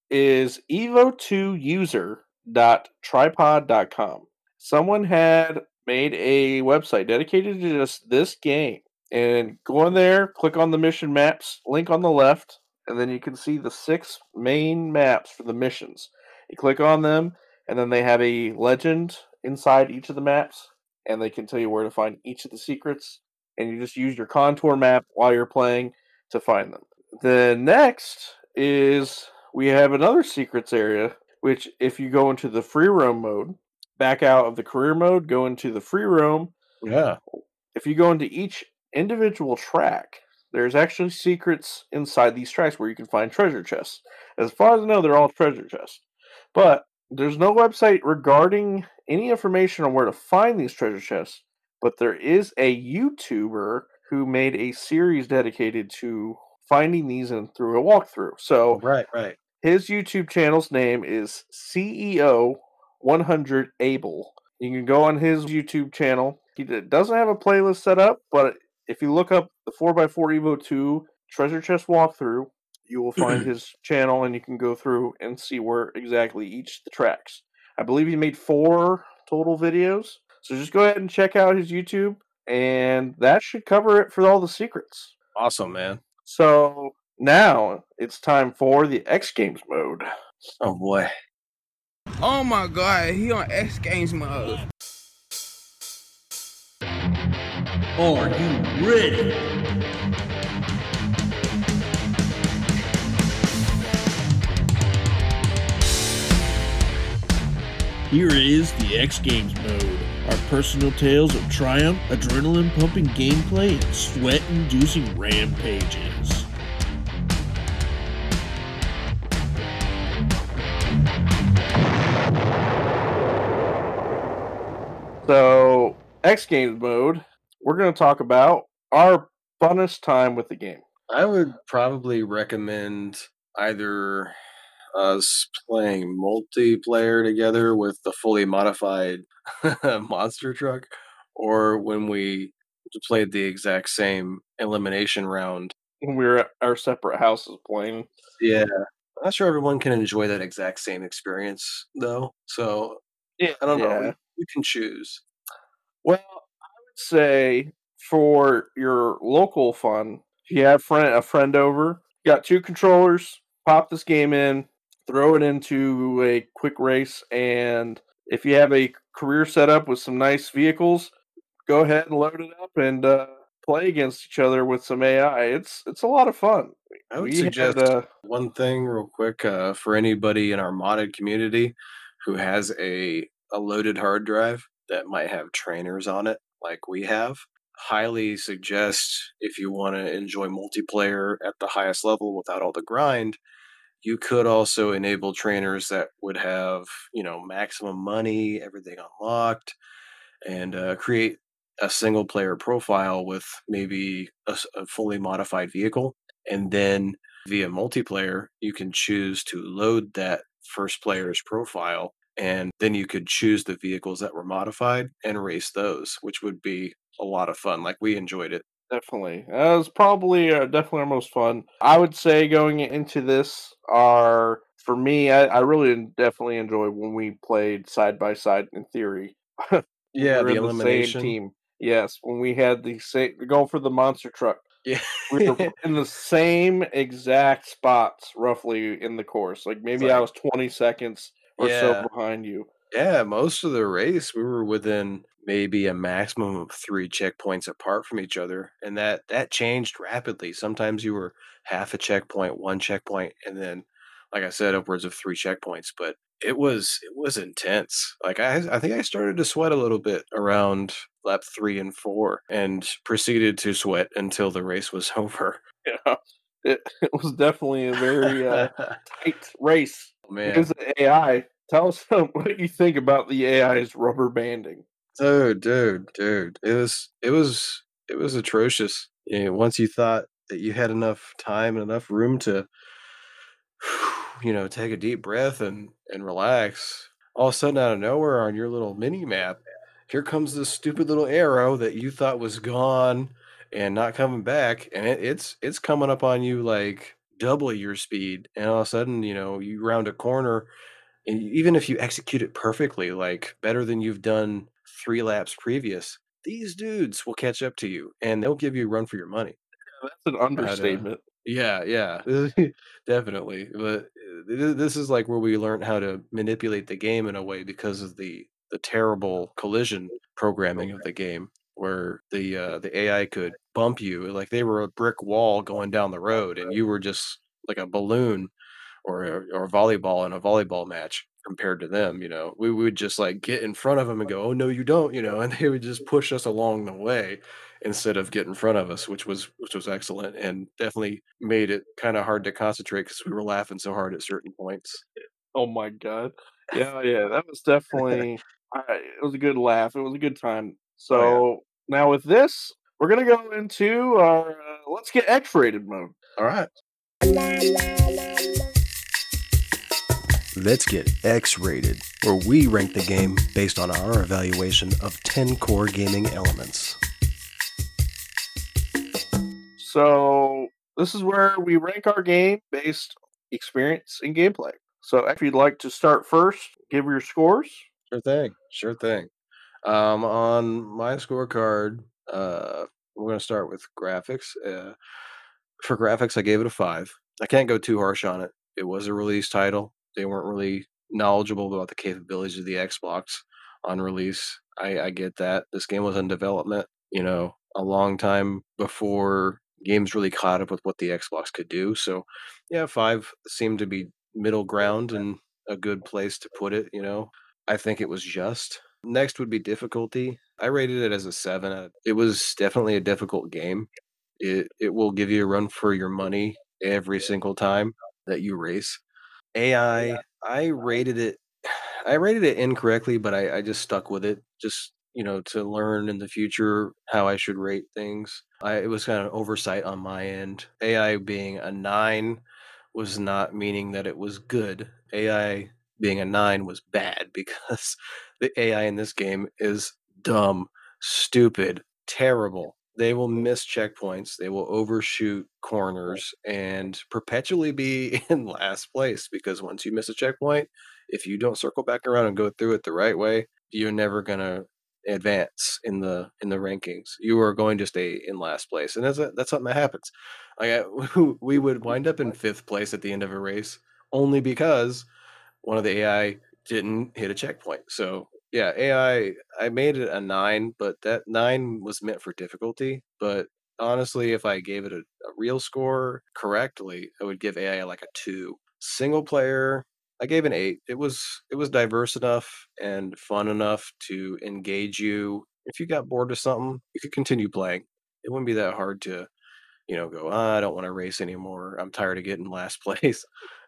is evo two user dot tripod dot com. Someone had made a website dedicated to just this game. And go in there, click on the mission maps, link on the left, and then you can see the six main maps for the missions. You click on them, and then they have a legend inside each of the maps, and they can tell you where to find each of the secrets. And you just use your contour map while you're playing to find them. The next is we have another secrets area, which if you go into the free roam mode, back out of the career mode, go into the free roam. Yeah. If you go into each individual track, there's actually secrets inside these tracks where you can find treasure chests. As far as I know, they're all treasure chests. But there's no website regarding any information on where to find these treasure chests. But there is a YouTuber who made a series dedicated to finding these and through a walkthrough. So Right, right. his YouTube channel's name is C E O one hundred Able. You can go on his YouTube channel. He d- doesn't have a playlist set up, but if you look up the four by four Evo two treasure chest walkthrough, you will find his channel and you can go through and see where exactly each the tracks. I believe he made four total videos. So just go ahead and check out his YouTube, and that should cover it for all the secrets. Awesome, man. So now it's time for the X Games mode. Oh boy. Oh my god, he on X Games mode. Are you ready? Here is the X Games mode. Our personal tales of triumph, adrenaline-pumping gameplay, and sweat-inducing rampages. So, X Games mode, we're going to talk about our funnest time with the game. I would probably recommend either us playing multiplayer together with the fully modified monster truck, or when we played the exact same elimination round. When we were at our separate houses playing. Yeah. I'm not sure everyone can enjoy that exact same experience, though. So, Yeah, I don't know. yeah. You, you can choose. Well, I would say for your local fun, if you have friend a friend over, you got two controllers, pop this game in, throw it into a quick race, and if you have a career setup with some nice vehicles, go ahead and load it up and uh, play against each other with some A I. It's it's a lot of fun. I would We suggest had, uh, one thing real quick uh, for anybody in our modded community who has a, a loaded hard drive that might have trainers on it, like we have. Highly suggest if you want to enjoy multiplayer at the highest level without all the grind, you could also enable trainers that would have, you know, maximum money, everything unlocked, and uh, create a single player profile with maybe a, s- a fully modified vehicle. And then via multiplayer, you can choose to load that first player's profile. And then you could choose the vehicles that were modified and race those, which would be a lot of fun. Like we enjoyed it. Definitely. That was probably uh, definitely our most fun. I would say going into this are for me, I, I really definitely enjoyed when we played side by side in theory. When we Yeah, were the in the same elimination. team. Yes, when we had the same going for the monster truck. Yeah. We were in the same exact spots roughly in the course. Like maybe I like- was twenty seconds or so Yeah. behind you. Yeah, most of the race we were within maybe a maximum of three checkpoints apart from each other, and that that changed rapidly. Sometimes you were half a checkpoint, one checkpoint, and then, like I said, upwards of three checkpoints. But it was it was intense. Like I I think I started to sweat a little bit around lap three and four, and proceeded to sweat until the race was over. Yeah. It, it was definitely a very uh, tight race. Man, Here's the A I. Tell us what you think about the A I's rubber banding. dude, dude, dude. It was it was it was atrocious. You know, once you thought that you had enough time and enough room to, you know, take a deep breath and and relax, all of a sudden out of nowhere on your little mini map, here comes this stupid little arrow that you thought was gone and not coming back, and it, it's it's coming up on you like double your speed, and all of a sudden, you know, you round a corner, and even if you execute it perfectly, like better than you've done three laps previous, these dudes will catch up to you and they'll give you a run for your money. That's an But, uh, understatement. yeah, yeah, definitely. But uh, th- this is like where we learned how to manipulate the game in a way because of the the terrible collision programming of the game. where the uh, the A I could bump you like they were a brick wall going down the road, and you were just like a balloon or a, or a volleyball in a volleyball match compared to them. You know, we would just like get in front of them and go, "Oh no, you don't," you know, and they would just push us along the way instead of get in front of us, which was which was excellent and definitely made it kind of hard to concentrate because we were laughing so hard at certain points. Oh my god. Yeah, yeah, that was definitely I it was a good laugh, it was a good time. Oh yeah. So, now with this, we're gonna go into our, uh, let's get X-rated mode. All right. Let's get X rated, where we rank the game based on our evaluation of ten core gaming elements. So, this is where we rank our game based experience and gameplay. So, if you'd like to start first, give your scores. Sure thing. Sure thing. Um, on my scorecard, uh, we're going to start with graphics. Uh, for graphics, I gave it a five. I can't go too harsh on it. It was a release title. They weren't really knowledgeable about the capabilities of the Xbox on release. I, I get that. This game was in development, you know, a long time before games really caught up with what the Xbox could do. So, yeah, five seemed to be middle ground and a good place to put it, you know. I think it was just. Next would be difficulty. I rated it as a seven. Uh, It was definitely a difficult game. It it will give you a run for your money every single time that you race. A I, I I rated it I rated it incorrectly, but I, I just stuck with it. Just, you know, to learn in the future how I should rate things. I it was kind of oversight on my end. A I being a nine was not meaning that it was good. A I being a nine was bad because the A I in this game is dumb, stupid, terrible. They will miss checkpoints, they will overshoot corners and perpetually be in last place because once you miss a checkpoint, if you don't circle back around and go through it the right way, you're never gonna advance in the in the rankings. You are going to stay in last place, and that's a, that's something that happens. Like I, we would wind up in fifth place at the end of a race only because one of the A I didn't hit a checkpoint. So yeah, A I, I I made it a nine, but that nine was meant for difficulty. But honestly, if I gave it a, a real score correctly, I would give A I like a two. Single player, I gave an eight. It was it was diverse enough and fun enough to engage you. If you got bored of something, you could continue playing. It wouldn't be that hard to, you know, go, "Ah, I don't want to race anymore. I'm tired of getting last place.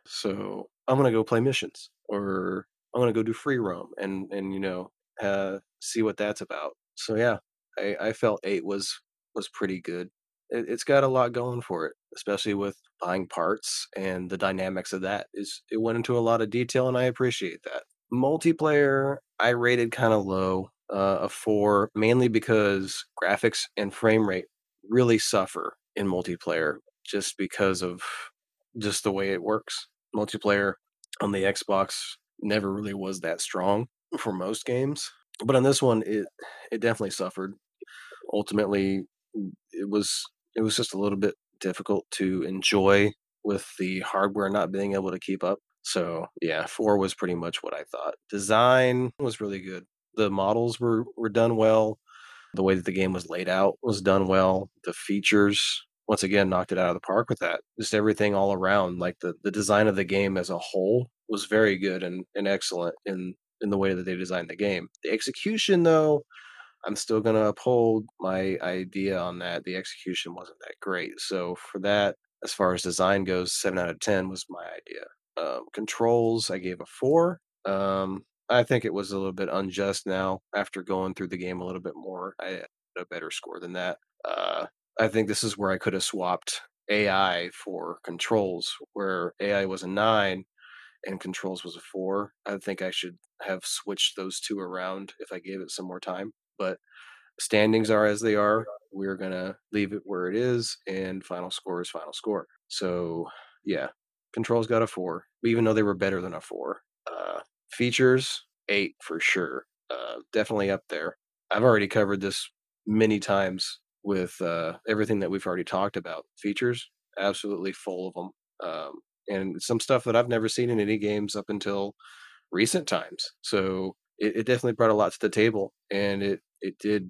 So I'm gonna go play missions, or I'm gonna go do free roam and and you know, uh, see what that's about." So yeah, I, I felt eight was was pretty good. It, it's got a lot going for it, especially with buying parts and the dynamics of that. Is it went into a lot of detail, and I appreciate that. Multiplayer, I rated kind of low, uh, a four, mainly because graphics and frame rate really suffer in multiplayer just because of just the way it works. Multiplayer on the Xbox never really was that strong for most games, but on this one, it it definitely suffered. Ultimately, it was it was just a little bit difficult to enjoy with the hardware not being able to keep up. So yeah, four was pretty much what I thought. Design was really good. The models were were done well. The way that the game was laid out was done well. The features, once again, knocked it out of the park with that. Just everything all around, like the, the design of the game as a whole was very good and, and excellent in, in the way that they designed the game. The execution, though, I'm still going to uphold my idea on that. The execution wasn't that great. So for that, as far as design goes, seven out of ten was my idea. Um, controls, I gave a four. Um, I think it was a little bit unjust now after going through the game a little bit more. I had a better score than that. Uh, I think this is where I could have swapped A I for controls, where A I was a nine and controls was a four. I think I should have switched those two around if I gave it some more time. But standings are as they are. We're gonna leave it where it is, and final score is final score. So yeah, controls got a four, even though they were better than a four. Uh, features eight for sure. Uh, definitely up there. I've already covered this many times with uh, everything that we've already talked about. Features absolutely full of them, um, and some stuff that I've never seen in any games up until recent times. So it, it definitely brought a lot to the table, and it it did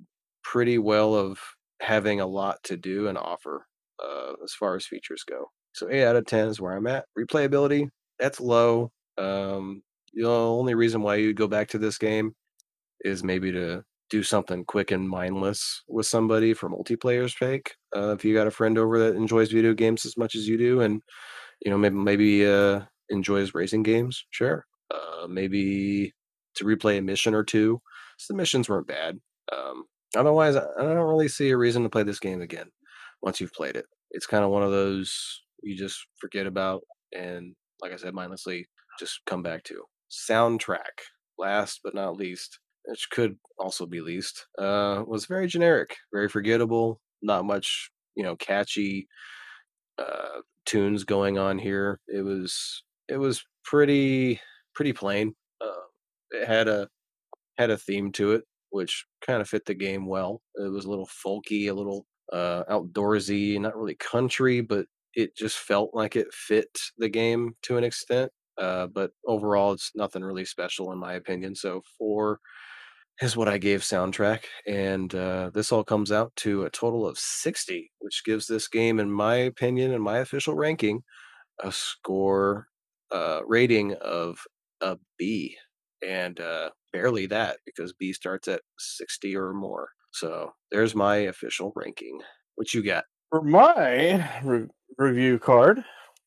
pretty well of having a lot to do and offer uh, as far as features go. So eight out of ten is where I'm at. Replayability, that's low. Um, the only reason why you go back to this game is maybe to do something quick and mindless with somebody for multiplayer's sake. Uh, if you got a friend over that enjoys video games as much as you do, and you know maybe maybe uh, enjoys racing games, sure. Uh, maybe to replay a mission or two. So the missions weren't bad. Um, otherwise, I I don't really see a reason to play this game again once you've played it. It's kind of one of those you just forget about, and like I said, mindlessly just come back to. Soundtrack, last but not least, which could also be least, uh, was very generic, very forgettable. Not much, you know, catchy uh, tunes going on here. It was it was pretty pretty plain. Uh, it had a had a theme to it, which kind of fit the game well. It was a little folky, a little uh, outdoorsy, not really country, but it just felt like it fit the game to an extent. Uh, but overall, it's nothing really special in my opinion. So four is what I gave soundtrack, and uh, this all comes out to a total of sixty, which gives this game, in my opinion, and my official ranking, a score uh, rating of a B, and uh, barely that because B starts at sixty or more. So there's my official ranking. What you got? For my re- review card,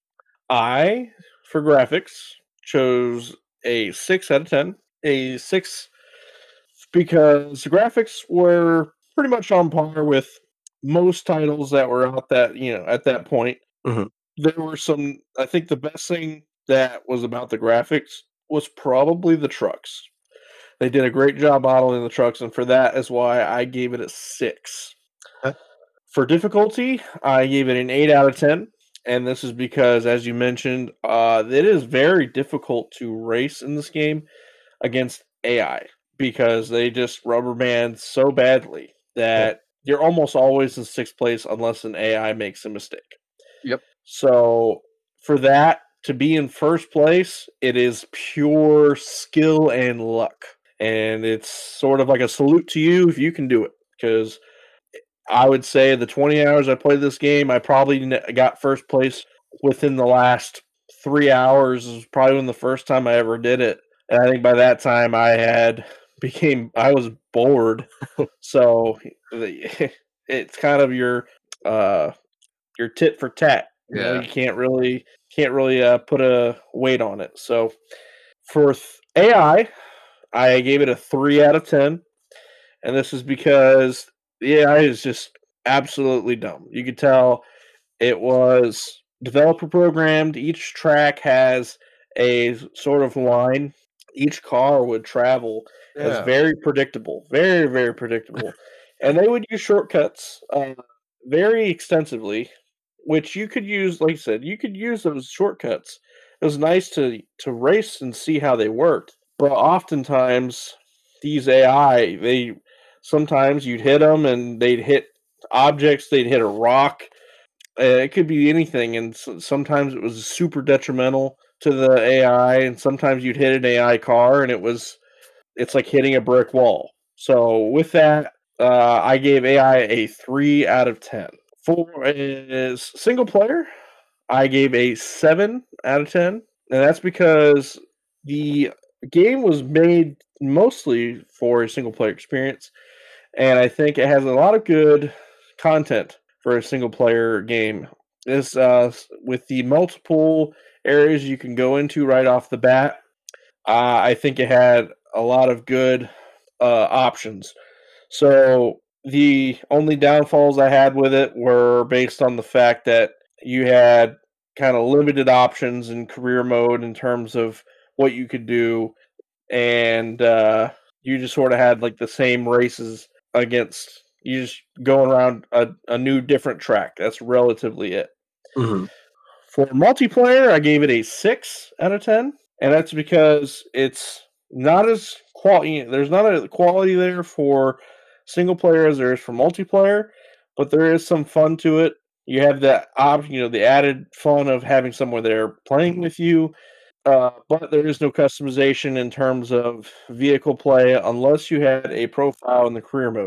I, for graphics, chose a six out of ten. A six because the graphics were pretty much on par with most titles that were out that, you know, at that point. Mhm. There were some, I think the best thing that was about the graphics was probably the trucks. They did a great job modeling the trucks, and for that is why I gave it a six. Okay. For difficulty, I gave it an eight out of ten. And this is because, as you mentioned, uh, it is very difficult to race in this game against A I because they just rubber band so badly that you're almost always in sixth place unless an A I makes a mistake. Yep. So for that to be in first place, it is pure skill and luck. And it's sort of like a salute to you if you can do it. Because I would say the twenty hours I played this game, I probably got first place within the last three hours. It was probably when the first time I ever did it. And I think by that time I had became, I was bored. So it's kind of your, uh, your tit for tat. You know, Yeah. you can't really, can't really uh, put a weight on it. So for th- A I, I gave it a three out of ten. And this is because the A I is just absolutely dumb. You could tell it was developer programmed. Each track has a sort of line. Each car would travel as Yeah. very predictable, very, very predictable. And they would use shortcuts uh, very extensively, which you could use, like I said, you could use those shortcuts. It was nice to, to race and see how they worked. But oftentimes, these A I, they sometimes you'd hit them and they'd hit objects, they'd hit a rock. Uh, it could be anything, and s- sometimes it was super detrimental to the A I, and sometimes you'd hit an A I car and it was it's like hitting a brick wall. So with that, uh, I gave A I a three out of ten. For is single player, I gave a seven out of ten, and that's because the game was made mostly for a single player experience, and I think it has a lot of good content for a single player game. This uh, with the multiple areas you can go into right off the bat, uh, I think it had a lot of good uh, options. So the only downfalls I had with it were based on the fact that you had kind of limited options in career mode in terms of what you could do, and uh, you just sort of had like the same races against you just going around a, a new different track. That's relatively it. Mhm. For multiplayer, I gave it a six out of ten, and that's because it's not as quality. There's not a quality there for single player as there is for multiplayer, but there is some fun to it. You have the option, you know, the added fun of having someone there playing with you. Uh, but there is no customization in terms of vehicle play unless you had a profile in the career mode.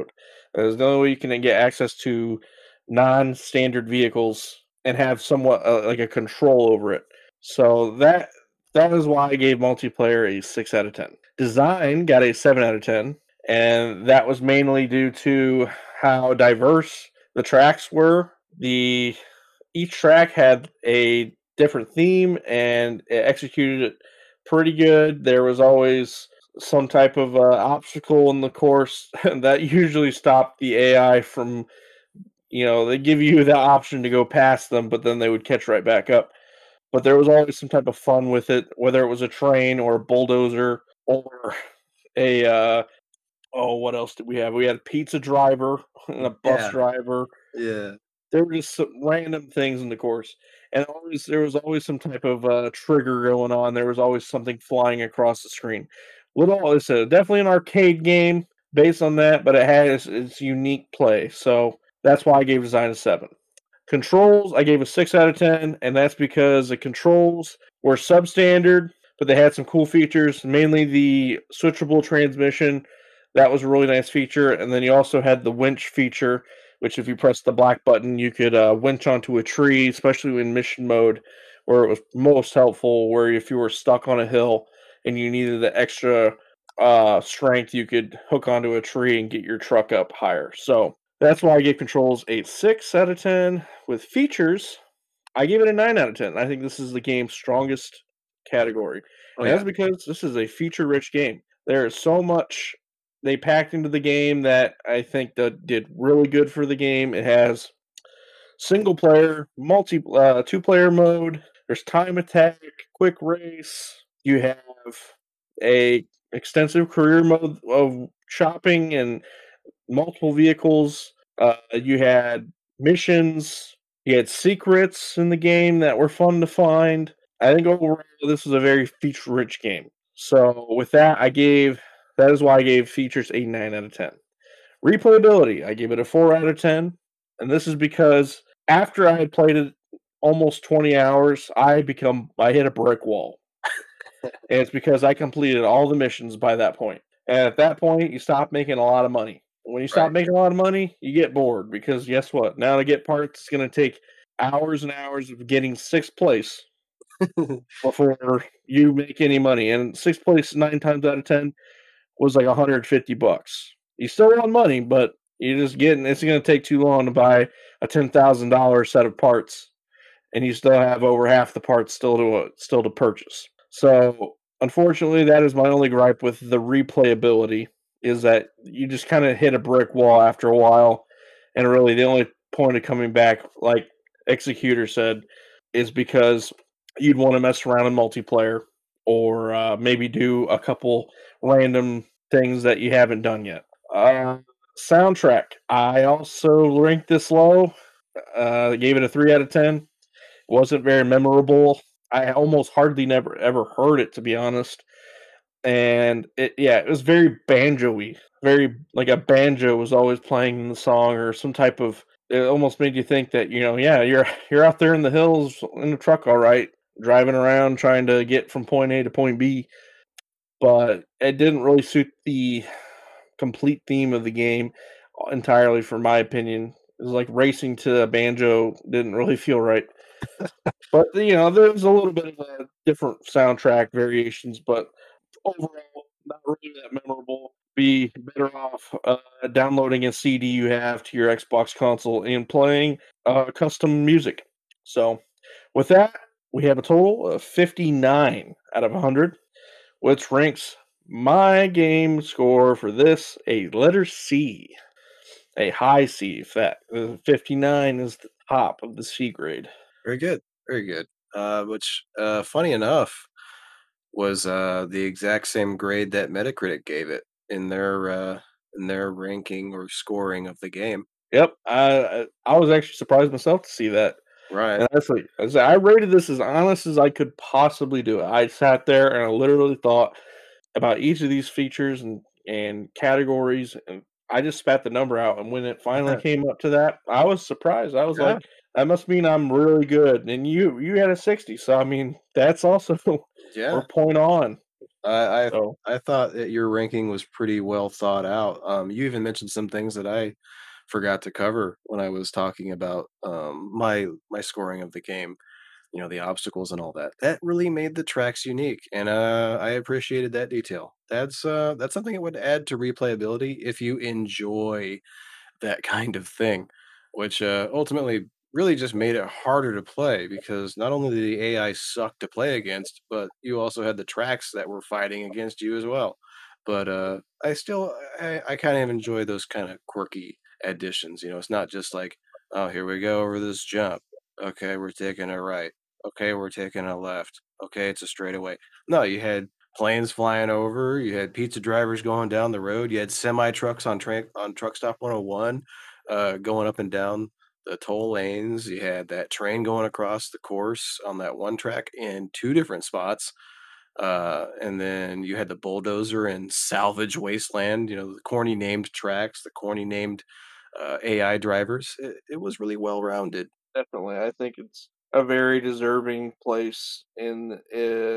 There's the only way you can get access to non-standard vehicles and have somewhat uh, like a control over it. So that that is why I gave multiplayer a six out of ten. Design got a seven out of ten, and that was mainly due to how diverse the tracks were. The each track had a different theme, and it executed it pretty good. There was always some type of uh, obstacle in the course that usually stopped the A I from, you know, they give you the option to go past them, but then they would catch right back up. But there was always some type of fun with it, whether it was a train or a bulldozer or a uh, oh, what else did we have? We had a pizza driver and a bus Yeah. driver. Yeah. There were just some random things in the course, and always there was always some type of uh, trigger going on. There was always something flying across the screen. Little, it's a, definitely an arcade game based on that, but it has its unique play. So that's why I gave Design a seven. Controls, I gave a six out of ten, and that's because the controls were substandard, but they had some cool features, mainly the switchable transmission. That was a really nice feature, and then you also had the winch feature, which if you press the black button, you could uh, winch onto a tree, especially in mission mode, where it was most helpful, where if you were stuck on a hill and you needed the extra uh, strength, you could hook onto a tree and get your truck up higher. So that's why I gave controls a six out of ten. With features, I gave it a nine out of ten. I think this is the game's strongest category. Oh, and that's yeah. because this is a feature-rich game. There is so much they packed into the game that I think that did really good for the game. It has single player, multi, uh, two player mode. There's time attack, quick race. You have a extensive career mode of shopping and multiple vehicles. Uh, you had missions. You had secrets in the game that were fun to find. I think overall this was a very feature-rich game. So with that, I gave that is why I gave features a nine out of ten. Replayability, I gave it a four out of ten, and this is because after I had played it almost twenty hours, I become I hit a brick wall. And it's because I completed all the missions by that point. And at that point, you stop making a lot of money. When you stop Right. making a lot of money, you get bored because guess what? Now to get parts, it's going to take hours and hours of getting sixth place before you make any money. And sixth place nine times out of ten was like one hundred fifty bucks. You still want money, but you're just getting it's going to take too long to buy a ten thousand dollars set of parts, and you still have over half the parts still to uh, still to purchase. So unfortunately, that is my only gripe with the replayability, is that you just kind of hit a brick wall after a while, and really the only point of coming back, like Executor said, is because you'd want to mess around in multiplayer or uh, maybe do a couple random things that you haven't done yet. Uh, soundtrack, I also ranked this low. Uh, gave it a three out of ten. Wasn't very memorable. I almost hardly never ever heard it, to be honest. And it, yeah, it was very banjo-y. Very like a banjo was always playing in the song, or some type of. It almost made you think that, you know, yeah, you're you're out there in the hills in the truck, all right, driving around trying to get from point A to point B. But it didn't really suit the complete theme of the game entirely, for my opinion. It was like racing to a banjo didn't really feel right. But you know, there was a little bit of a different soundtrack variations, but overall, not really that memorable. Be better off uh, downloading a C D you have to your Xbox console and playing uh, custom music. So, with that, we have a total of fifty-nine out of one hundred, which ranks my game score for this a letter C, a high C. In fact, fifty-nine is the top of the C grade. Very good. Very good. Uh, which, uh, funny enough, was uh, the exact same grade that Metacritic gave it in their uh, in their ranking or scoring of the game. Yep, I I was actually surprised myself to see that. Right. And honestly, as I rated this as honest as I could possibly do it. I sat there and I literally thought about each of these features and and categories, and I just spat the number out. And when it finally came up to that, I was surprised. I was Yeah. like, that must mean I'm really good. And you you had a sixty, so I mean that's also Yeah. we're point on. I I, So I thought that your ranking was pretty well thought out. Um, you even mentioned some things that I forgot to cover when I was talking about um, my my scoring of the game. You know, the obstacles and all that. That really made the tracks unique, and uh, I appreciated that detail. That's uh, that's something that would add to replayability if you enjoy that kind of thing, which uh, ultimately really just made it harder to play because not only did the A I suck to play against, but you also had the tracks that were fighting against you as well. But uh, I still, I, I kind of enjoy those kind of quirky additions. You know, it's not just like, oh, here we go over this jump. Okay, we're taking a right. Okay, we're taking a left. Okay, it's a straightaway. No, you had planes flying over. You had pizza drivers going down the road. You had semi trucks on train on Truck Stop one oh one, uh, going up and down the toll lanes. You had that train going across the course on that one track in two different spots. Uh, and then you had the bulldozer and salvage wasteland. You know, the corny named tracks, the corny named uh, A I drivers. It, it was really well rounded. definitely, I think it's a very deserving place in uh,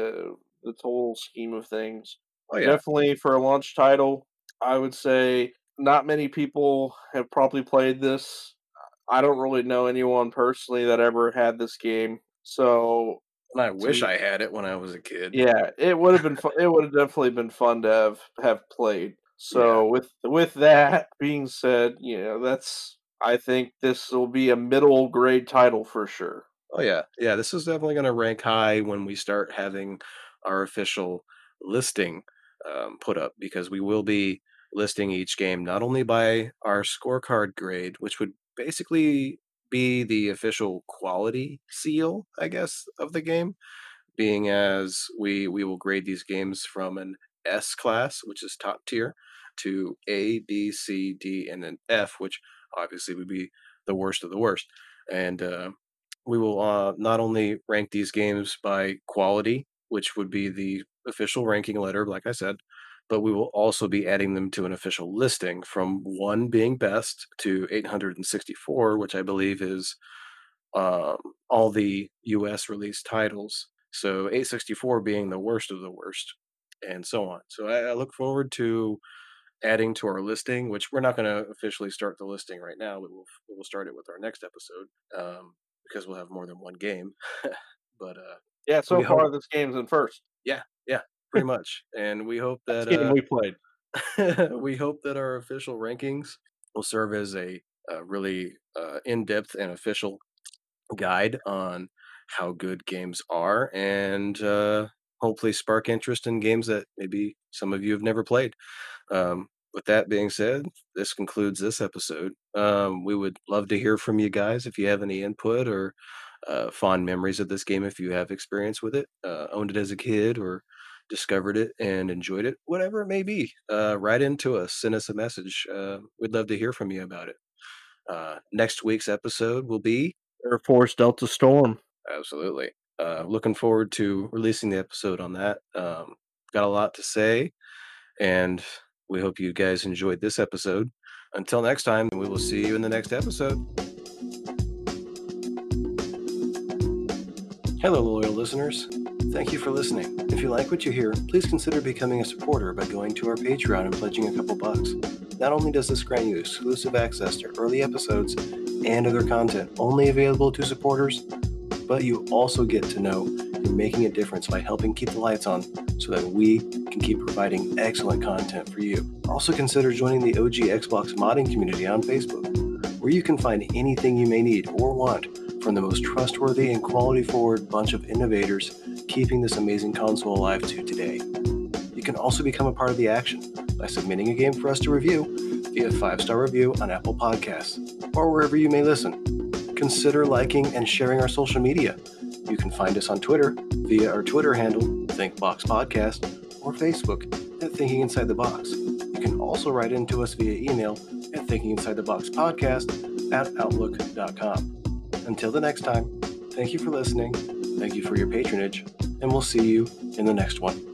the total scheme of things. Oh yeah, Definitely for a launch title, I would say not many people have probably played this. I don't really know anyone personally that ever had this game. So and I to wish me, I had it when I was a kid. yeah, it would have been fun. It would have definitely been fun to have have played. Yeah. So with with that being said, you know, that's I think this will be a middle grade title for sure. Oh yeah, yeah. This is definitely going to rank high when we start having our official listing um, put up because we will be listing each game not only by our scorecard grade, which would basically be the official quality seal, I guess, of the game, being as we we will grade these games from an S class, which is top tier, to A, B, C, D, and then F, which obviously would be the worst of the worst. And uh, we will uh, not only rank these games by quality, which would be the official ranking letter, like I said, but we will also be adding them to an official listing from one being best to eight hundred sixty-four, which I believe is um, all the U S released titles. So eight sixty-four being the worst of the worst, and so on. So I, I look forward to adding to our listing, which we're not going to officially start the listing right now. We will we will start it with our next episode um, because we'll have more than one game. but uh, Yeah, so we hope, far this game's in first. yeah, yeah, pretty much, and we hope Best that game uh, we played. we hope that our official rankings will serve as a, a really uh, in-depth and official guide on how good games are and uh, hopefully spark interest in games that maybe some of you have never played. Um, with that being said, this concludes this episode. Um, we would love to hear from you guys if you have any input or uh, fond memories of this game if you have experience with it, uh, owned it as a kid, or discovered it and enjoyed it, whatever it may be. Uh, write into us, send us a message. Uh, we'd love to hear from you about it. Uh, next week's episode will be Air Force Delta Storm. absolutely. Uh, looking forward to releasing the episode on that. Um, got a lot to say, and we hope you guys enjoyed this episode. Until next time, we will see you in the next episode. Hello, loyal listeners. Thank you for listening. If you like what you hear, please consider becoming a supporter by going to our Patreon and pledging a couple bucks. Not only does this grant you exclusive access to early episodes and other content only available to supporters, but you also get to know you're making a difference by helping keep the lights on so that we can keep providing excellent content for you. Also consider joining the O G Xbox modding community on Facebook, where you can find anything you may need or want from the most trustworthy and quality-forward bunch of innovators keeping this amazing console alive to today. You can also become a part of the action by submitting a game for us to review via five-star review on Apple Podcasts or wherever you may listen. Consider liking and sharing our social media. You can find us on Twitter via our Twitter handle, ThinkBoxPodcast, or Facebook at Thinking Inside the Box. You can also write into us via email at thinkinginsidetheboxpodcast at outlook dot com. Until the next time, thank you for listening, thank you for your patronage, and we'll see you in the next one.